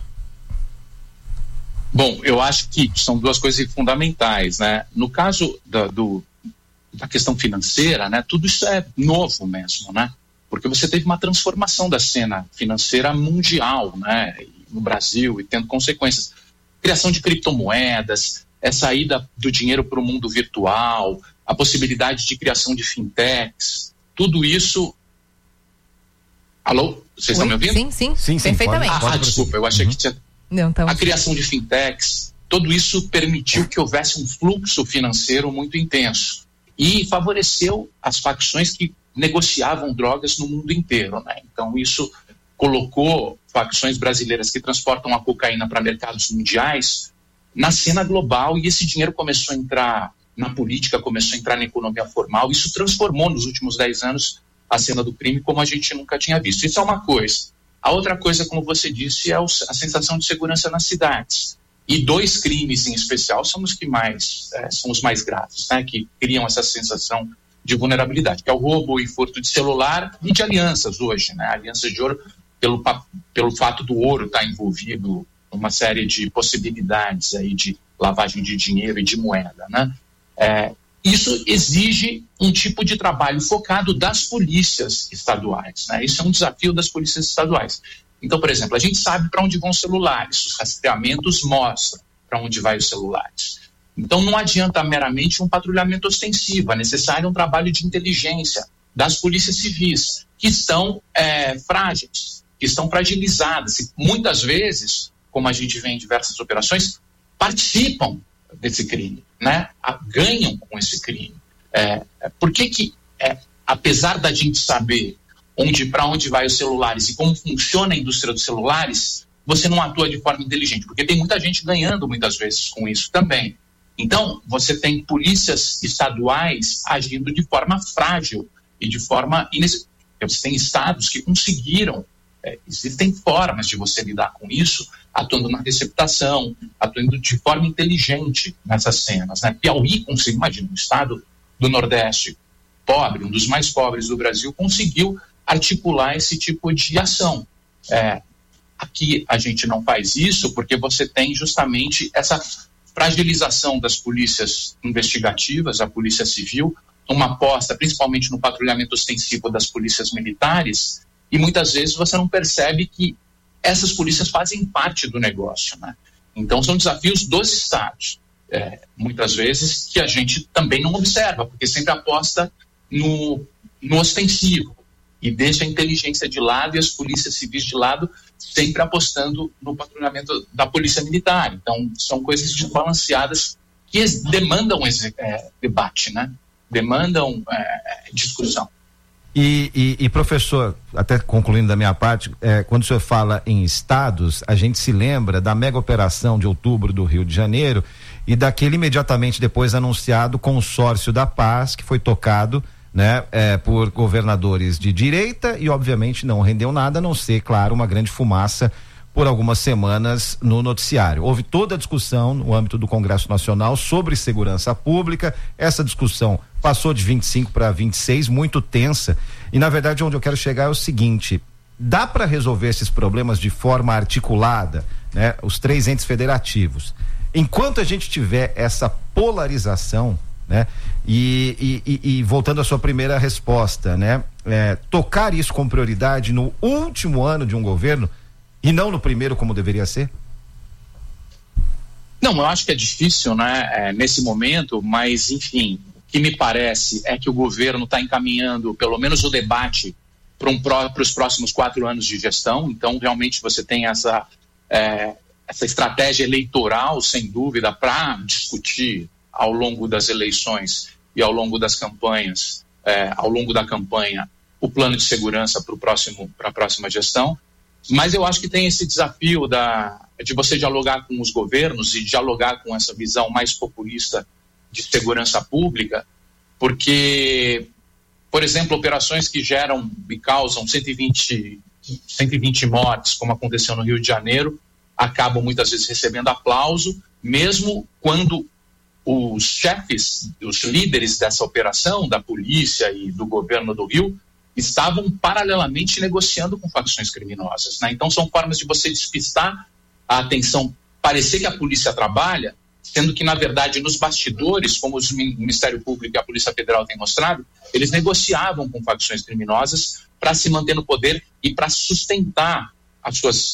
Bom, eu acho que são duas coisas fundamentais, né? No caso da questão financeira, né? Tudo isso é novo mesmo, né? Porque você teve uma transformação da cena financeira mundial, né? No Brasil, e tendo consequências. Criação de criptomoedas, a saída do dinheiro para o mundo virtual, a possibilidade de criação de fintechs, tudo isso... Alô? Vocês estão me ouvindo? Sim, perfeitamente. Desculpa, eu achei que tinha... Não, a criação de fintechs, tudo isso permitiu que houvesse um fluxo financeiro muito intenso e favoreceu as facções que negociavam drogas no mundo inteiro, né? Então isso colocou facções brasileiras que transportam a cocaína para mercados mundiais na cena global, e esse dinheiro começou a entrar na política, começou a entrar na economia formal. Isso transformou nos últimos 10 anos a cena do crime como a gente nunca tinha visto. Isso é uma coisa. A outra coisa, como você disse, é a sensação de segurança nas cidades. E dois crimes em especial são os que são os mais graves, né? Que criam essa sensação de vulnerabilidade, que é o roubo e furto de celular e de alianças hoje, né? Alianças de ouro, pelo fato do ouro estar envolvido numa série de possibilidades aí de lavagem de dinheiro e de moeda, né? Isso exige um tipo de trabalho focado das polícias estaduais, né? Isso é um desafio das polícias estaduais. Então, por exemplo, a gente sabe para onde vão os celulares, os rastreamentos mostram para onde vai os celulares. Então, não adianta meramente um patrulhamento ostensivo, é necessário um trabalho de inteligência das polícias civis, que estão frágeis, que estão fragilizadas, e muitas vezes, como a gente vê em diversas operações, participam desse crime, né? Ganham com esse crime. Por que apesar da gente saber para onde vai os celulares e como funciona a indústria dos celulares, você não atua de forma inteligente? Porque tem muita gente ganhando muitas vezes com isso também. Então, você tem polícias estaduais agindo de forma frágil e de forma você tem estados que conseguiram, existem formas de você lidar com isso, atuando na receptação, atuando de forma inteligente nessas cenas, né? Piauí conseguiu, imagina, um estado do Nordeste pobre, um dos mais pobres do Brasil, conseguiu articular esse tipo de ação. Aqui a gente não faz isso porque você tem justamente essa fragilização das polícias investigativas, a polícia civil, uma aposta principalmente no patrulhamento ostensivo das polícias militares, e muitas vezes você não percebe que essas polícias fazem parte do negócio, né? Então são desafios dos estados, muitas vezes que a gente também não observa, porque sempre aposta no ostensivo e deixa a inteligência de lado e as polícias civis de lado, sempre apostando no patrulhamento da polícia militar. Então são coisas desbalanceadas que demandam debate, né? Demandam discussão. E professor, até concluindo da minha parte, quando o senhor fala em estados, a gente se lembra da mega operação de outubro do Rio de Janeiro e daquele imediatamente depois anunciado consórcio da paz, que foi tocado, né, por governadores de direita e obviamente não rendeu nada, a não ser, claro, uma grande fumaça por algumas semanas no noticiário. Houve toda a discussão no âmbito do Congresso Nacional sobre segurança pública. Essa discussão passou de 25 para 26, muito tensa. E na verdade onde eu quero chegar é o seguinte: dá para resolver esses problemas de forma articulada, né? Os 3 entes federativos. Enquanto a gente tiver essa polarização, né? E voltando à sua primeira resposta, né? Tocar isso com prioridade no último ano de um governo e não no primeiro, como deveria ser? Não, eu acho que é difícil, né, nesse momento, mas, enfim, o que me parece é que o governo está encaminhando, pelo menos, o debate para os próximos 4 anos de gestão. Então, realmente, você tem essa estratégia eleitoral, sem dúvida, para discutir ao longo das eleições e ao longo das campanhas, ao longo da campanha, o plano de segurança para a próxima gestão. Mas eu acho que tem esse desafio de você dialogar com os governos e dialogar com essa visão mais populista de segurança pública, porque, por exemplo, operações que geram e causam 120 mortes, como aconteceu no Rio de Janeiro, acabam muitas vezes recebendo aplauso, mesmo quando os chefes, os líderes dessa operação, da polícia e do governo do Rio, estavam paralelamente negociando com facções criminosas, né? Então são formas de você despistar a atenção, parecer que a polícia trabalha, sendo que na verdade nos bastidores, como o Ministério Público e a Polícia Federal têm mostrado, eles negociavam com facções criminosas para se manter no poder e para sustentar a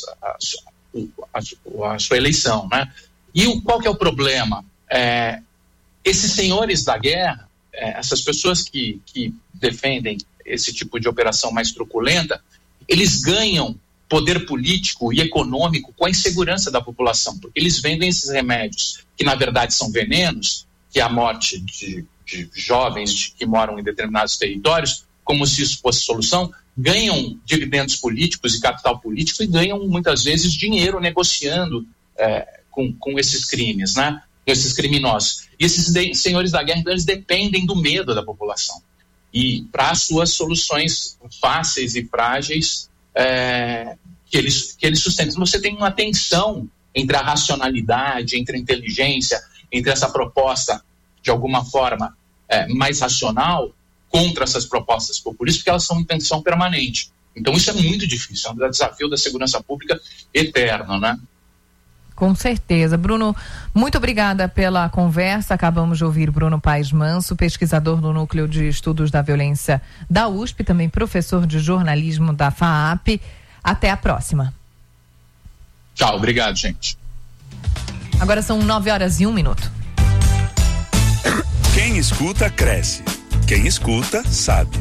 sua eleição, né? E qual que é o problema? Esses senhores da guerra, essas pessoas que defendem esse tipo de operação mais truculenta, eles ganham poder político e econômico com a insegurança da população, porque eles vendem esses remédios, que na verdade são venenos, que é a morte de jovens que moram em determinados territórios, como se isso fosse solução, ganham dividendos políticos e capital político e ganham muitas vezes dinheiro negociando com esses crimes, né? Esses criminosos. E esses senhores da guerra, então, eles dependem do medo da população. E para as suas soluções fáceis e frágeis que eles sustentam. Você tem uma tensão entre a racionalidade, entre a inteligência, entre essa proposta, de alguma forma, mais racional, contra essas propostas populistas, porque elas são em tensão permanente. Então isso é muito difícil, é um desafio da segurança pública eterno, né? Com certeza. Bruno, muito obrigada pela conversa. Acabamos de ouvir Bruno Paes Manso, pesquisador do Núcleo de Estudos da Violência da USP, também professor de jornalismo da FAAP. Até a próxima. Tchau, obrigado, gente. Agora são 9h01. Quem escuta, cresce. Quem escuta, sabe.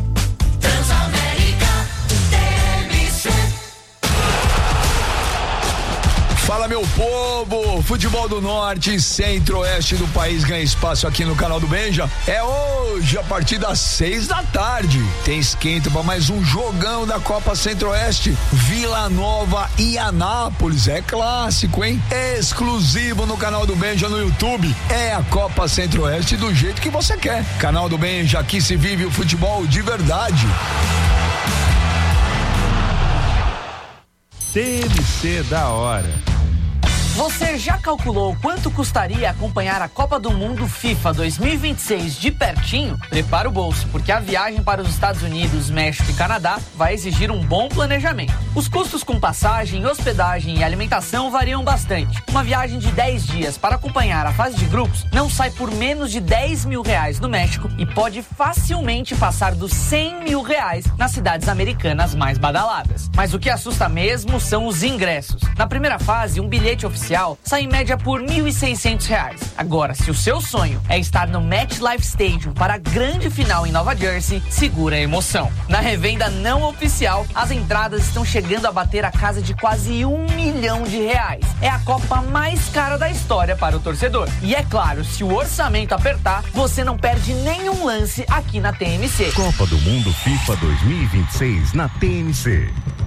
Fala, meu povo, futebol do norte e centro-oeste do país ganha espaço aqui no canal do Benja. É hoje, a partir das 6 da tarde. Tem esquenta para mais um jogão da Copa Centro-Oeste. Vila Nova e Anápolis, é clássico, hein? Exclusivo no canal do Benja no YouTube. É a Copa Centro-Oeste do jeito que você quer. Canal do Benja, aqui se vive o futebol de verdade. TMC da hora. Você já calculou quanto custaria acompanhar a Copa do Mundo FIFA 2026 de pertinho? Prepara o bolso, porque a viagem para os Estados Unidos, México e Canadá vai exigir um bom planejamento. Os custos com passagem, hospedagem e alimentação variam bastante. Uma viagem de 10 dias para acompanhar a fase de grupos não sai por menos de R$10 mil no México e pode facilmente passar dos R$100 mil nas cidades americanas mais badaladas. Mas o que assusta mesmo são os ingressos. Na primeira fase, um bilhete oficial oficial sai em média por R$ 1.600. Agora, se o seu sonho é estar no MetLife Stadium para a grande final em Nova Jersey, segura a emoção. Na revenda não oficial, as entradas estão chegando a bater a casa de quase R$1 milhão. É a Copa mais cara da história para o torcedor. E é claro, se o orçamento apertar, você não perde nenhum lance aqui na TMC. Copa do Mundo FIFA 2026 na TMC.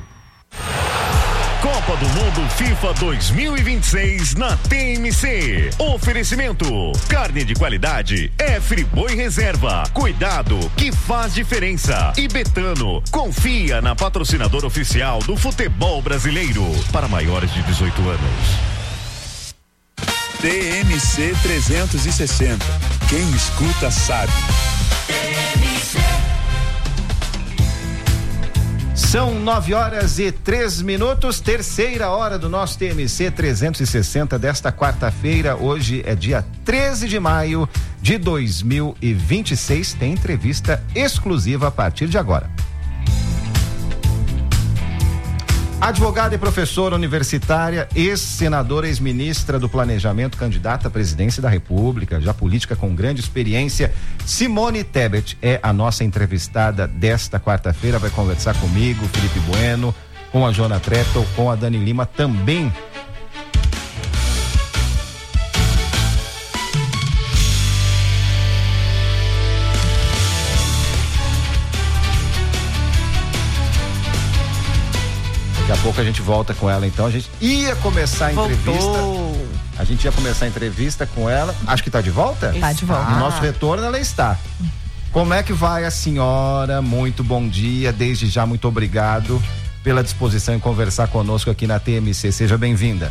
Copa do Mundo FIFA 2026 na TMC. Oferecimento: carne de qualidade é Friboi Reserva. Cuidado que faz diferença. E Betano, confia na patrocinadora oficial do futebol brasileiro. Para maiores de 18 anos. TMC 360. Quem escuta sabe. São 9h03, terceira hora do nosso TMC 360 desta quarta-feira. Hoje é dia 13 de maio de 2026. Tem entrevista exclusiva a partir de agora. Advogada e professora universitária, ex-senadora, ex-ministra do Planejamento, candidata à presidência da República, já política com grande experiência, Simone Tebet é a nossa entrevistada desta quarta-feira. Vai conversar comigo, Felipe Bueno, com a Joana Treppel, com a Dani Lima também. Daqui a pouco a gente volta com ela, então. A gente ia começar a entrevista. A gente ia começar a entrevista com ela. Acho que tá de volta? Tá de volta. No nosso retorno ela está. Como é que vai a senhora? Muito bom dia. Desde já, muito obrigado pela disposição em conversar conosco aqui na TMC. Seja bem-vinda.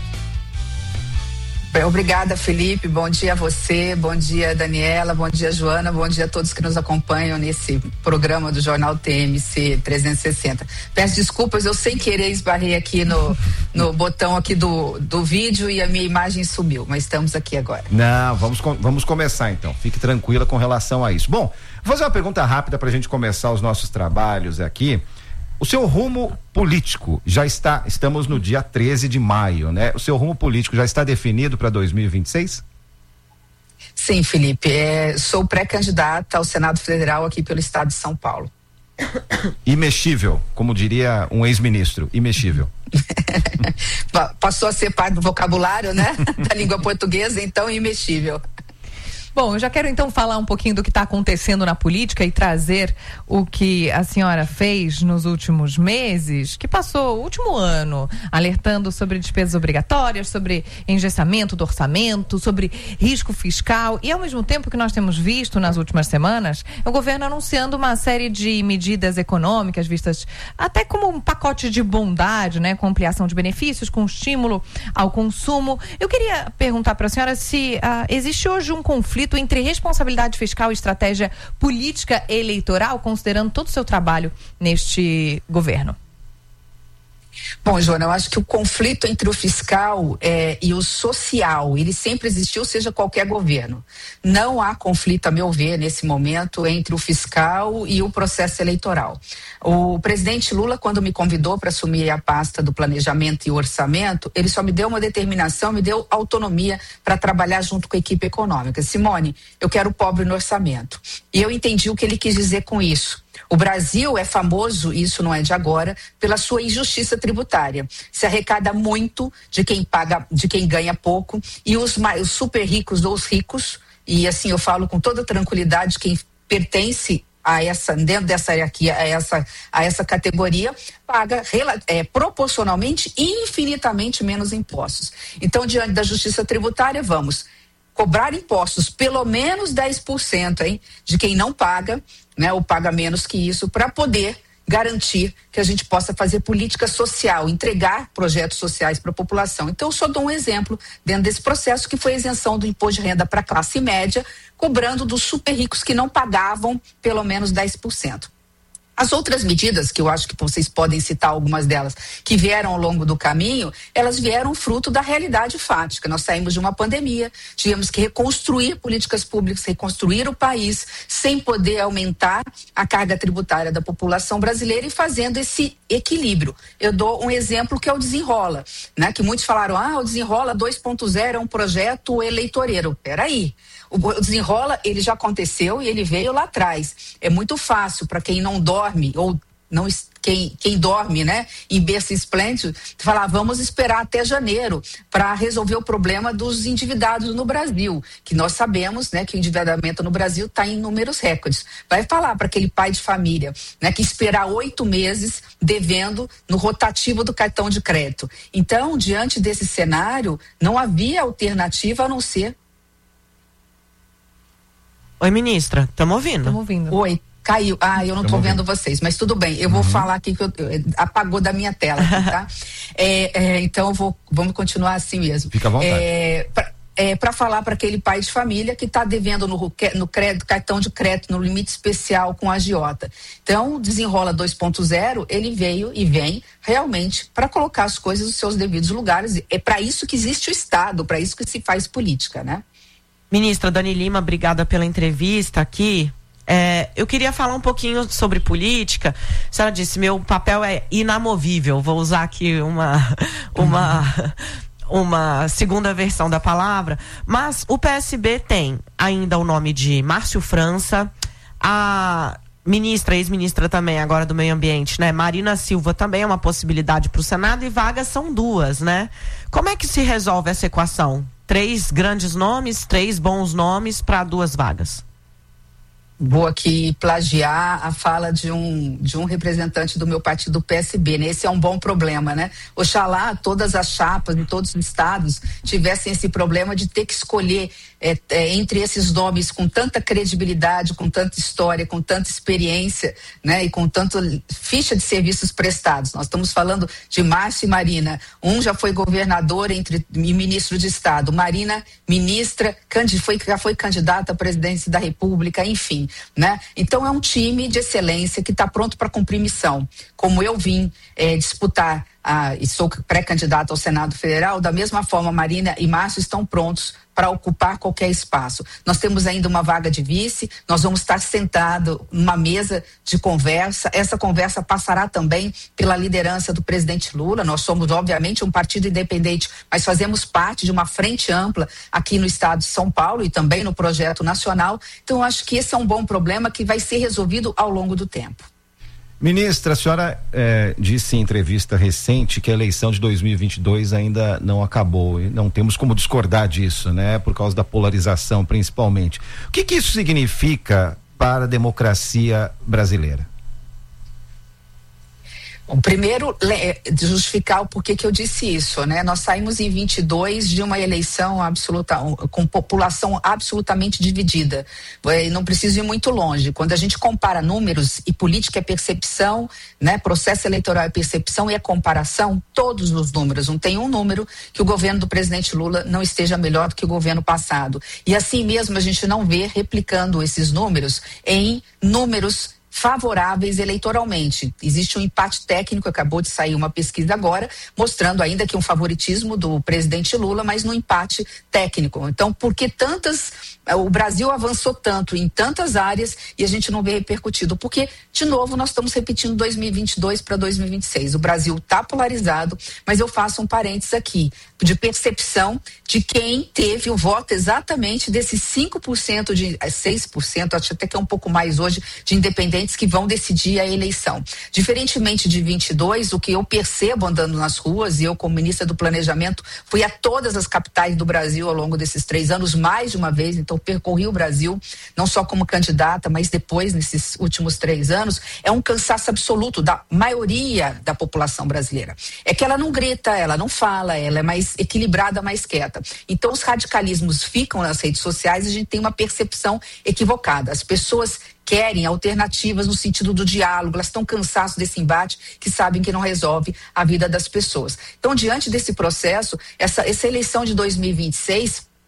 Obrigada, Felipe. Bom dia a você, bom dia, Daniela, bom dia, Joana, bom dia a todos que nos acompanham nesse programa do Jornal TMC 360. Peço desculpas, eu sem querer esbarrei aqui no botão aqui do vídeo e a minha imagem sumiu, mas estamos aqui agora. Não, vamos começar então. Fique tranquila com relação a isso. Bom, vou fazer uma pergunta rápida para a gente começar os nossos trabalhos aqui. O seu rumo político estamos no dia 13 de maio, né? O seu rumo político já está definido para 2026? Sim, Felipe, sou pré-candidata ao Senado Federal aqui pelo estado de São Paulo. Imexível, como diria um ex-ministro, imexível. Passou a ser parte do vocabulário, né? Da língua portuguesa, então imexível. Bom, eu já quero então falar um pouquinho do que está acontecendo na política e trazer o que a senhora fez nos últimos meses, que passou o último ano, alertando sobre despesas obrigatórias, sobre engessamento do orçamento, sobre risco fiscal e ao mesmo tempo que nós temos visto nas últimas semanas, o governo anunciando uma série de medidas econômicas vistas até como um pacote de bondade, né? Com ampliação de benefícios, com estímulo ao consumo. Eu queria perguntar para a senhora se existe hoje um conflito entre responsabilidade fiscal e estratégia política eleitoral, considerando todo o seu trabalho neste governo. Bom, Joana, eu acho que o conflito entre o fiscal e o social, ele sempre existiu, seja qualquer governo. Não há conflito, a meu ver, nesse momento, entre o fiscal e o processo eleitoral. O presidente Lula, quando me convidou para assumir a pasta do planejamento e orçamento, ele só me deu uma determinação, me deu autonomia para trabalhar junto com a equipe econômica. Simone, eu quero o pobre no orçamento. E eu entendi o que ele quis dizer com isso. O Brasil é famoso, isso não é de agora, pela sua injustiça tributária. Se arrecada muito de quem paga, de quem ganha pouco, e os super ricos ou os ricos, e assim eu falo com toda tranquilidade, quem pertence dentro dessa hierarquia, a essa categoria, paga proporcionalmente e infinitamente menos impostos. Então, diante da justiça tributária, vamos cobrar impostos pelo menos 10%, de quem não paga, né, ou paga menos que isso, para poder garantir que a gente possa fazer política social, entregar projetos sociais para a população. Então, eu só dou um exemplo dentro desse processo, que foi a isenção do imposto de renda para a classe média, cobrando dos super ricos que não pagavam pelo menos 10%. As outras medidas, que eu acho que vocês podem citar algumas delas, que vieram ao longo do caminho, elas vieram fruto da realidade fática. Nós saímos de uma pandemia, tivemos que reconstruir políticas públicas, reconstruir o país, sem poder aumentar a carga tributária da população brasileira e fazendo esse equilíbrio. Eu dou um exemplo que é o Desenrola, né? Que muitos falaram, o Desenrola 2.0 é um projeto eleitoreiro. Peraí. O Desenrola, ele já aconteceu e ele veio lá atrás. É muito fácil para quem não dorme, ou não, quem dorme, né, em berço esplêndido, falar, vamos esperar até janeiro para resolver o problema dos endividados no Brasil, que nós sabemos, né, que o endividamento no Brasil está em números recordes. Vai falar para aquele pai de família, né, que esperar 8 meses devendo no rotativo do cartão de crédito. Então, diante desse cenário, não havia alternativa a não ser... Oi, ministra, estamos ouvindo? Estamos ouvindo. Oi, caiu. Eu não estou vendo vocês, mas tudo bem. Eu vou falar aqui que apagou da minha tela, tá? Então vamos continuar assim mesmo. Fica à vontade. Para falar para aquele pai de família que está devendo no cartão de crédito, no limite especial com a agiota. Então, o Desenrola 2.0, ele veio e vem realmente para colocar as coisas nos seus devidos lugares. É para isso que existe o Estado, para isso que se faz política, né? Ministra Dani Lima, obrigada pela entrevista aqui. Eu queria falar um pouquinho sobre política. A senhora disse, meu papel é inamovível. Vou usar aqui uma segunda versão da palavra. Mas o PSB tem ainda o nome de Márcio França, a ex-ministra também, agora do Meio Ambiente, né? Marina Silva também é uma possibilidade para o Senado e vagas são 2, né? Como é que se resolve essa equação? 3 grandes nomes, 3 bons nomes para 2 vagas. Vou aqui plagiar a fala de um representante do meu partido, do PSB, né? Esse é um bom problema, né? Oxalá todas as chapas em todos os estados tivessem esse problema de ter que escolher entre esses nomes com tanta credibilidade, com tanta história, com tanta experiência, né? E com tanta ficha de serviços prestados. Nós estamos falando de Márcio e Marina. Um já foi governador e ministro de Estado. Marina, ministra, já foi candidata à presidência da República, enfim, né? Então é um time de excelência que está pronto para cumprir missão. Como eu vim disputar e sou pré-candidata ao Senado Federal, da mesma forma Marina e Márcio estão prontos para ocupar qualquer espaço. Nós temos ainda uma vaga de vice, nós vamos estar sentados numa mesa de conversa. Essa conversa passará também pela liderança do presidente Lula. Nós somos, obviamente, um partido independente, mas fazemos parte de uma frente ampla aqui no estado de São Paulo e também no projeto nacional. Então, eu acho que esse é um bom problema que vai ser resolvido ao longo do tempo. Ministra, a senhora disse em entrevista recente que a eleição de 2022 ainda não acabou e não temos como discordar disso, né? Por causa da polarização, principalmente. O que isso significa para a democracia brasileira? Bom, primeiro, justificar o porquê que eu disse isso, né? Nós saímos em 22 de uma eleição com população absolutamente dividida. Não preciso ir muito longe. Quando a gente compara números e política é percepção, né? Processo eleitoral é percepção e é comparação, todos os números. Não tem um número que o governo do presidente Lula não esteja melhor do que o governo passado. E assim mesmo a gente não vê replicando esses números em números favoráveis eleitoralmente. Existe um empate técnico, acabou de sair uma pesquisa agora, mostrando ainda que um favoritismo do presidente Lula, mas no empate técnico. Então, por que o Brasil avançou tanto em tantas áreas e a gente não vê repercutido? Porque, de novo, nós estamos repetindo 2022 para 2026. O Brasil está polarizado, mas eu faço um parênteses aqui, de percepção de quem teve o voto exatamente desses 5% 6%, acho até que é um pouco mais hoje, de independentes que vão decidir a eleição. Diferentemente de 22, o que eu percebo andando nas ruas, e eu como ministra do Planejamento fui a todas as capitais do Brasil ao longo desses 3 anos, mais de uma vez, então percorri o Brasil, não só como candidata, mas depois, nesses últimos 3 anos, é um cansaço absoluto da maioria da população brasileira. É que ela não grita, ela não fala, ela é mais equilibrada, mais quieta. Então os radicalismos ficam nas redes sociais e a gente tem uma percepção equivocada. As pessoas querem alternativas no sentido do diálogo, elas estão cansadas desse embate que sabem que não resolve a vida das pessoas. Então, diante desse processo, essa eleição de 2026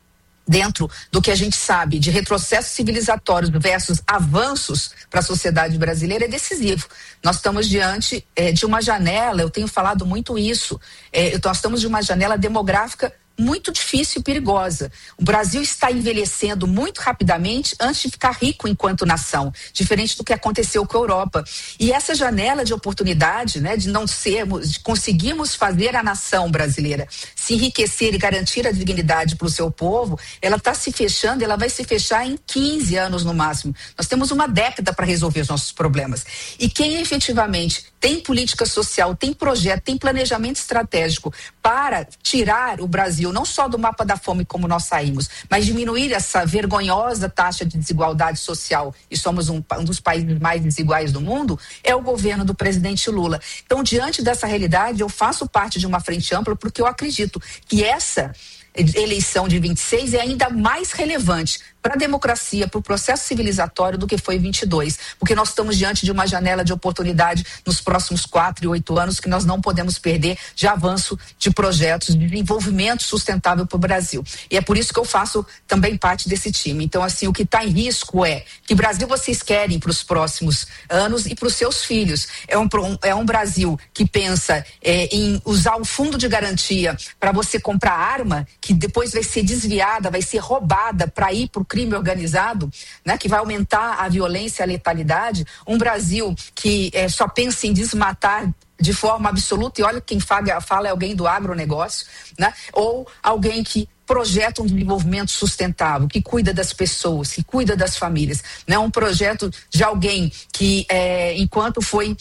dentro do que a gente sabe de retrocessos civilizatórios versus avanços para a sociedade brasileira, é decisivo. Nós estamos diante de uma janela, eu tenho falado muito isso, nós estamos de uma janela demográfica muito difícil e perigosa. O Brasil está envelhecendo muito rapidamente antes de ficar rico enquanto nação, diferente do que aconteceu com a Europa. E essa janela de oportunidade, né, de conseguirmos fazer a nação brasileira se enriquecer e garantir a dignidade para o seu povo, ela está se fechando, ela vai se fechar em 15 anos no máximo. Nós temos uma década para resolver os nossos problemas. E quem efetivamente tem política social, tem projeto, tem planejamento estratégico para tirar o Brasil não só do mapa da fome como nós saímos, mas diminuir essa vergonhosa taxa de desigualdade social, e somos um dos países mais desiguais do mundo, é o governo do presidente Lula. Então, diante dessa realidade, eu faço parte de uma frente ampla porque eu acredito que essa eleição de 26 é ainda mais relevante para a democracia, para o processo civilizatório do que foi 22, porque nós estamos diante de uma janela de oportunidade nos próximos 4 e 8 anos que nós não podemos perder de avanço de projetos de desenvolvimento sustentável para o Brasil. E é por isso que eu faço também parte desse time. Então, assim, o que está em risco é que Brasil vocês querem para os próximos anos e para os seus filhos. É um Brasil que pensa em usar o fundo de garantia para você comprar arma, que depois vai ser desviada, vai ser roubada para ir para o crime organizado, né, que vai aumentar a violência e a letalidade. Um Brasil que só pensa em desmatar de forma absoluta, e olha, quem fala é alguém do agronegócio, né? Ou alguém que projeta um desenvolvimento sustentável, que cuida das pessoas, que cuida das famílias, né? Um projeto de alguém que, enquanto foi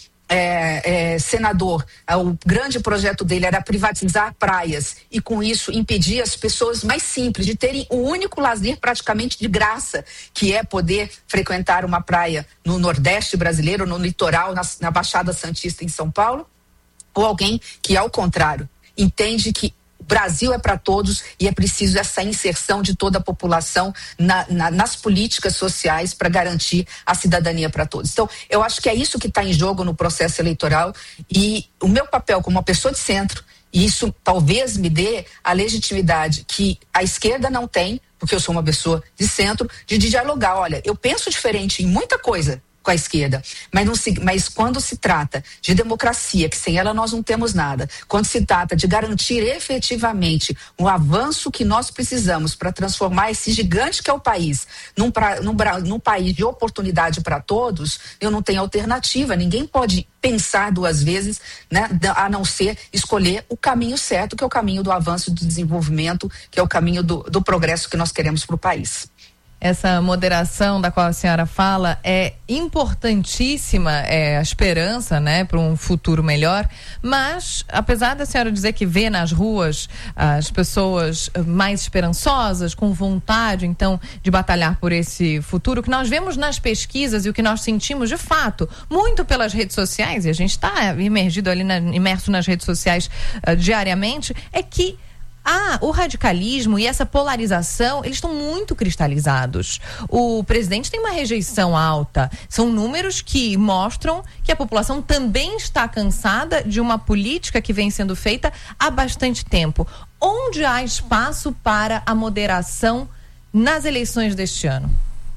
senador, o grande projeto dele era privatizar praias e com isso impedir as pessoas mais simples de terem o único lazer praticamente de graça, que é poder frequentar uma praia no Nordeste brasileiro, no litoral, na Baixada Santista em São Paulo, ou alguém que, ao contrário, entende que o Brasil é para todos e é preciso essa inserção de toda a população nas políticas sociais para garantir a cidadania para todos. Então, eu acho que é isso que está em jogo no processo eleitoral, e o meu papel como uma pessoa de centro, e isso talvez me dê a legitimidade que a esquerda não tem, porque eu sou uma pessoa de centro, de dialogar. Olha, eu penso diferente em muita coisa com a esquerda, mas quando se trata de democracia, que sem ela nós não temos nada, quando se trata de garantir efetivamente o avanço que nós precisamos para transformar esse gigante que é o país num país de oportunidade para todos, eu não tenho alternativa. Ninguém pode pensar duas vezes, né, a não ser escolher o caminho certo, que é o caminho do avanço e do desenvolvimento, que é o caminho do progresso que nós queremos para o país. Essa moderação da qual a senhora fala é importantíssima, a esperança, né, para um futuro melhor, mas apesar da senhora dizer que vê nas ruas as pessoas mais esperançosas, com vontade então de batalhar por esse futuro, o que nós vemos nas pesquisas e o que nós sentimos de fato, muito pelas redes sociais, e a gente está imerso nas redes sociais diariamente, é que o radicalismo e essa polarização, eles estão muito cristalizados. O presidente tem uma rejeição alta. São números que mostram que a população também está cansada de uma política que vem sendo feita há bastante tempo. Onde há espaço para a moderação nas eleições deste ano?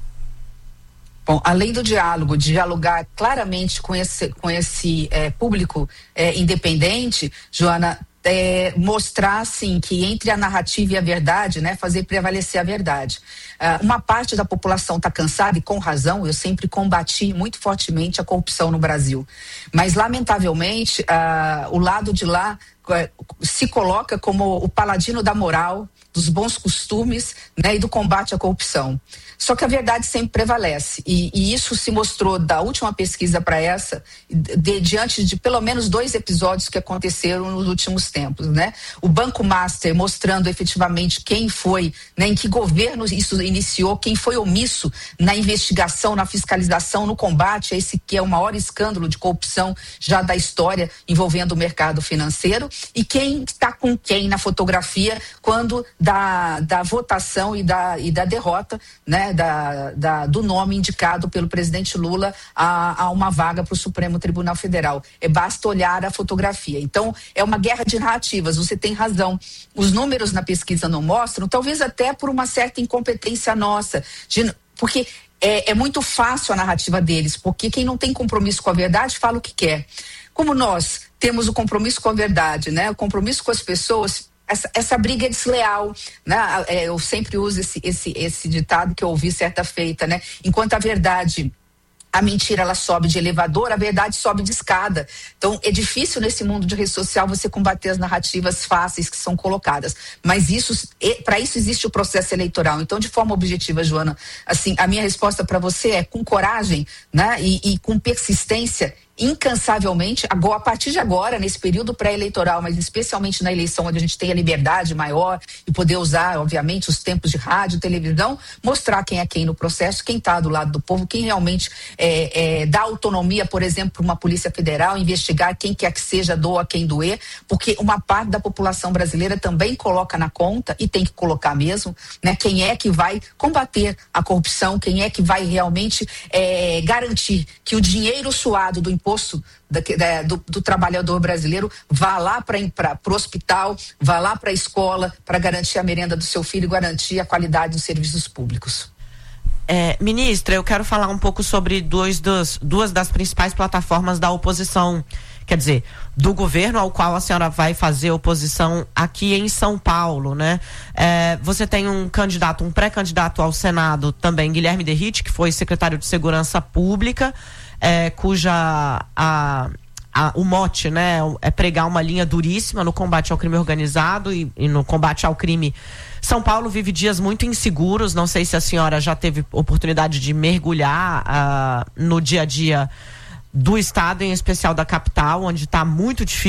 Bom, além do diálogo, de dialogar claramente com esse público independente, Joana, mostrar assim que entre a narrativa e a verdade, né, fazer prevalecer a verdade. Uma parte da população está cansada, e com razão. Eu sempre combati muito fortemente a corrupção no Brasil, mas lamentavelmente o lado de lá se coloca como o paladino da moral, dos bons costumes, né, e do combate à corrupção. Só que a verdade sempre prevalece, e isso se mostrou da última pesquisa para essa, diante de pelo menos 2 episódios que aconteceram nos últimos tempos, né? O Banco Master mostrando efetivamente quem foi, né, em que governo isso iniciou, quem foi omisso na investigação, na fiscalização, no combate a esse que é o maior escândalo de corrupção já da história envolvendo o mercado financeiro, e quem está com quem na fotografia quando da votação e da derrota, né, do nome indicado pelo presidente Lula a uma vaga para o Supremo Tribunal Federal. Basta olhar a fotografia. Então, é uma guerra de narrativas, você tem razão. Os números na pesquisa não mostram, talvez até por uma certa incompetência nossa, porque é muito fácil a narrativa deles, porque quem não tem compromisso com a verdade fala o que quer. Como nós temos o compromisso com a verdade, né? O compromisso com as pessoas, essa briga é desleal, né? Eu sempre uso esse ditado que eu ouvi certa feita, né? Enquanto a verdade, a mentira, ela sobe de elevador, a verdade sobe de escada. Então, é difícil nesse mundo de rede social você combater as narrativas fáceis que são colocadas. Mas para isso existe o processo eleitoral. Então, de forma objetiva, Joana, assim, a minha resposta para você é com coragem, né? E com persistência, incansavelmente, agora, a partir de agora, nesse período pré-eleitoral, mas especialmente na eleição, onde a gente tem a liberdade maior e poder usar, obviamente, os tempos de rádio, televisão, mostrar quem é quem no processo, quem está do lado do povo, quem realmente dá autonomia, por exemplo, para uma Polícia Federal, investigar quem quer que seja, doa quem doer, porque uma parte da população brasileira também coloca na conta, e tem que colocar mesmo, né? Quem é que vai combater a corrupção, quem é que vai realmente garantir que o dinheiro suado do imposto do trabalhador brasileiro vá lá para o hospital, vá lá para a escola, para garantir a merenda do seu filho e garantir a qualidade dos serviços públicos. Ministra, eu quero falar um pouco sobre duas das principais plataformas da oposição, quer dizer, do governo ao qual a senhora vai fazer oposição aqui em São Paulo, né? Você tem um pré-candidato ao Senado também, Guilherme Derrite, que foi secretário de Segurança Pública, cuja o mote, né, é pregar uma linha duríssima no combate ao crime organizado e no combate ao crime. São Paulo vive dias muito inseguros, não sei se a senhora já teve oportunidade de mergulhar no dia a dia do estado, em especial da capital, onde está muito difícil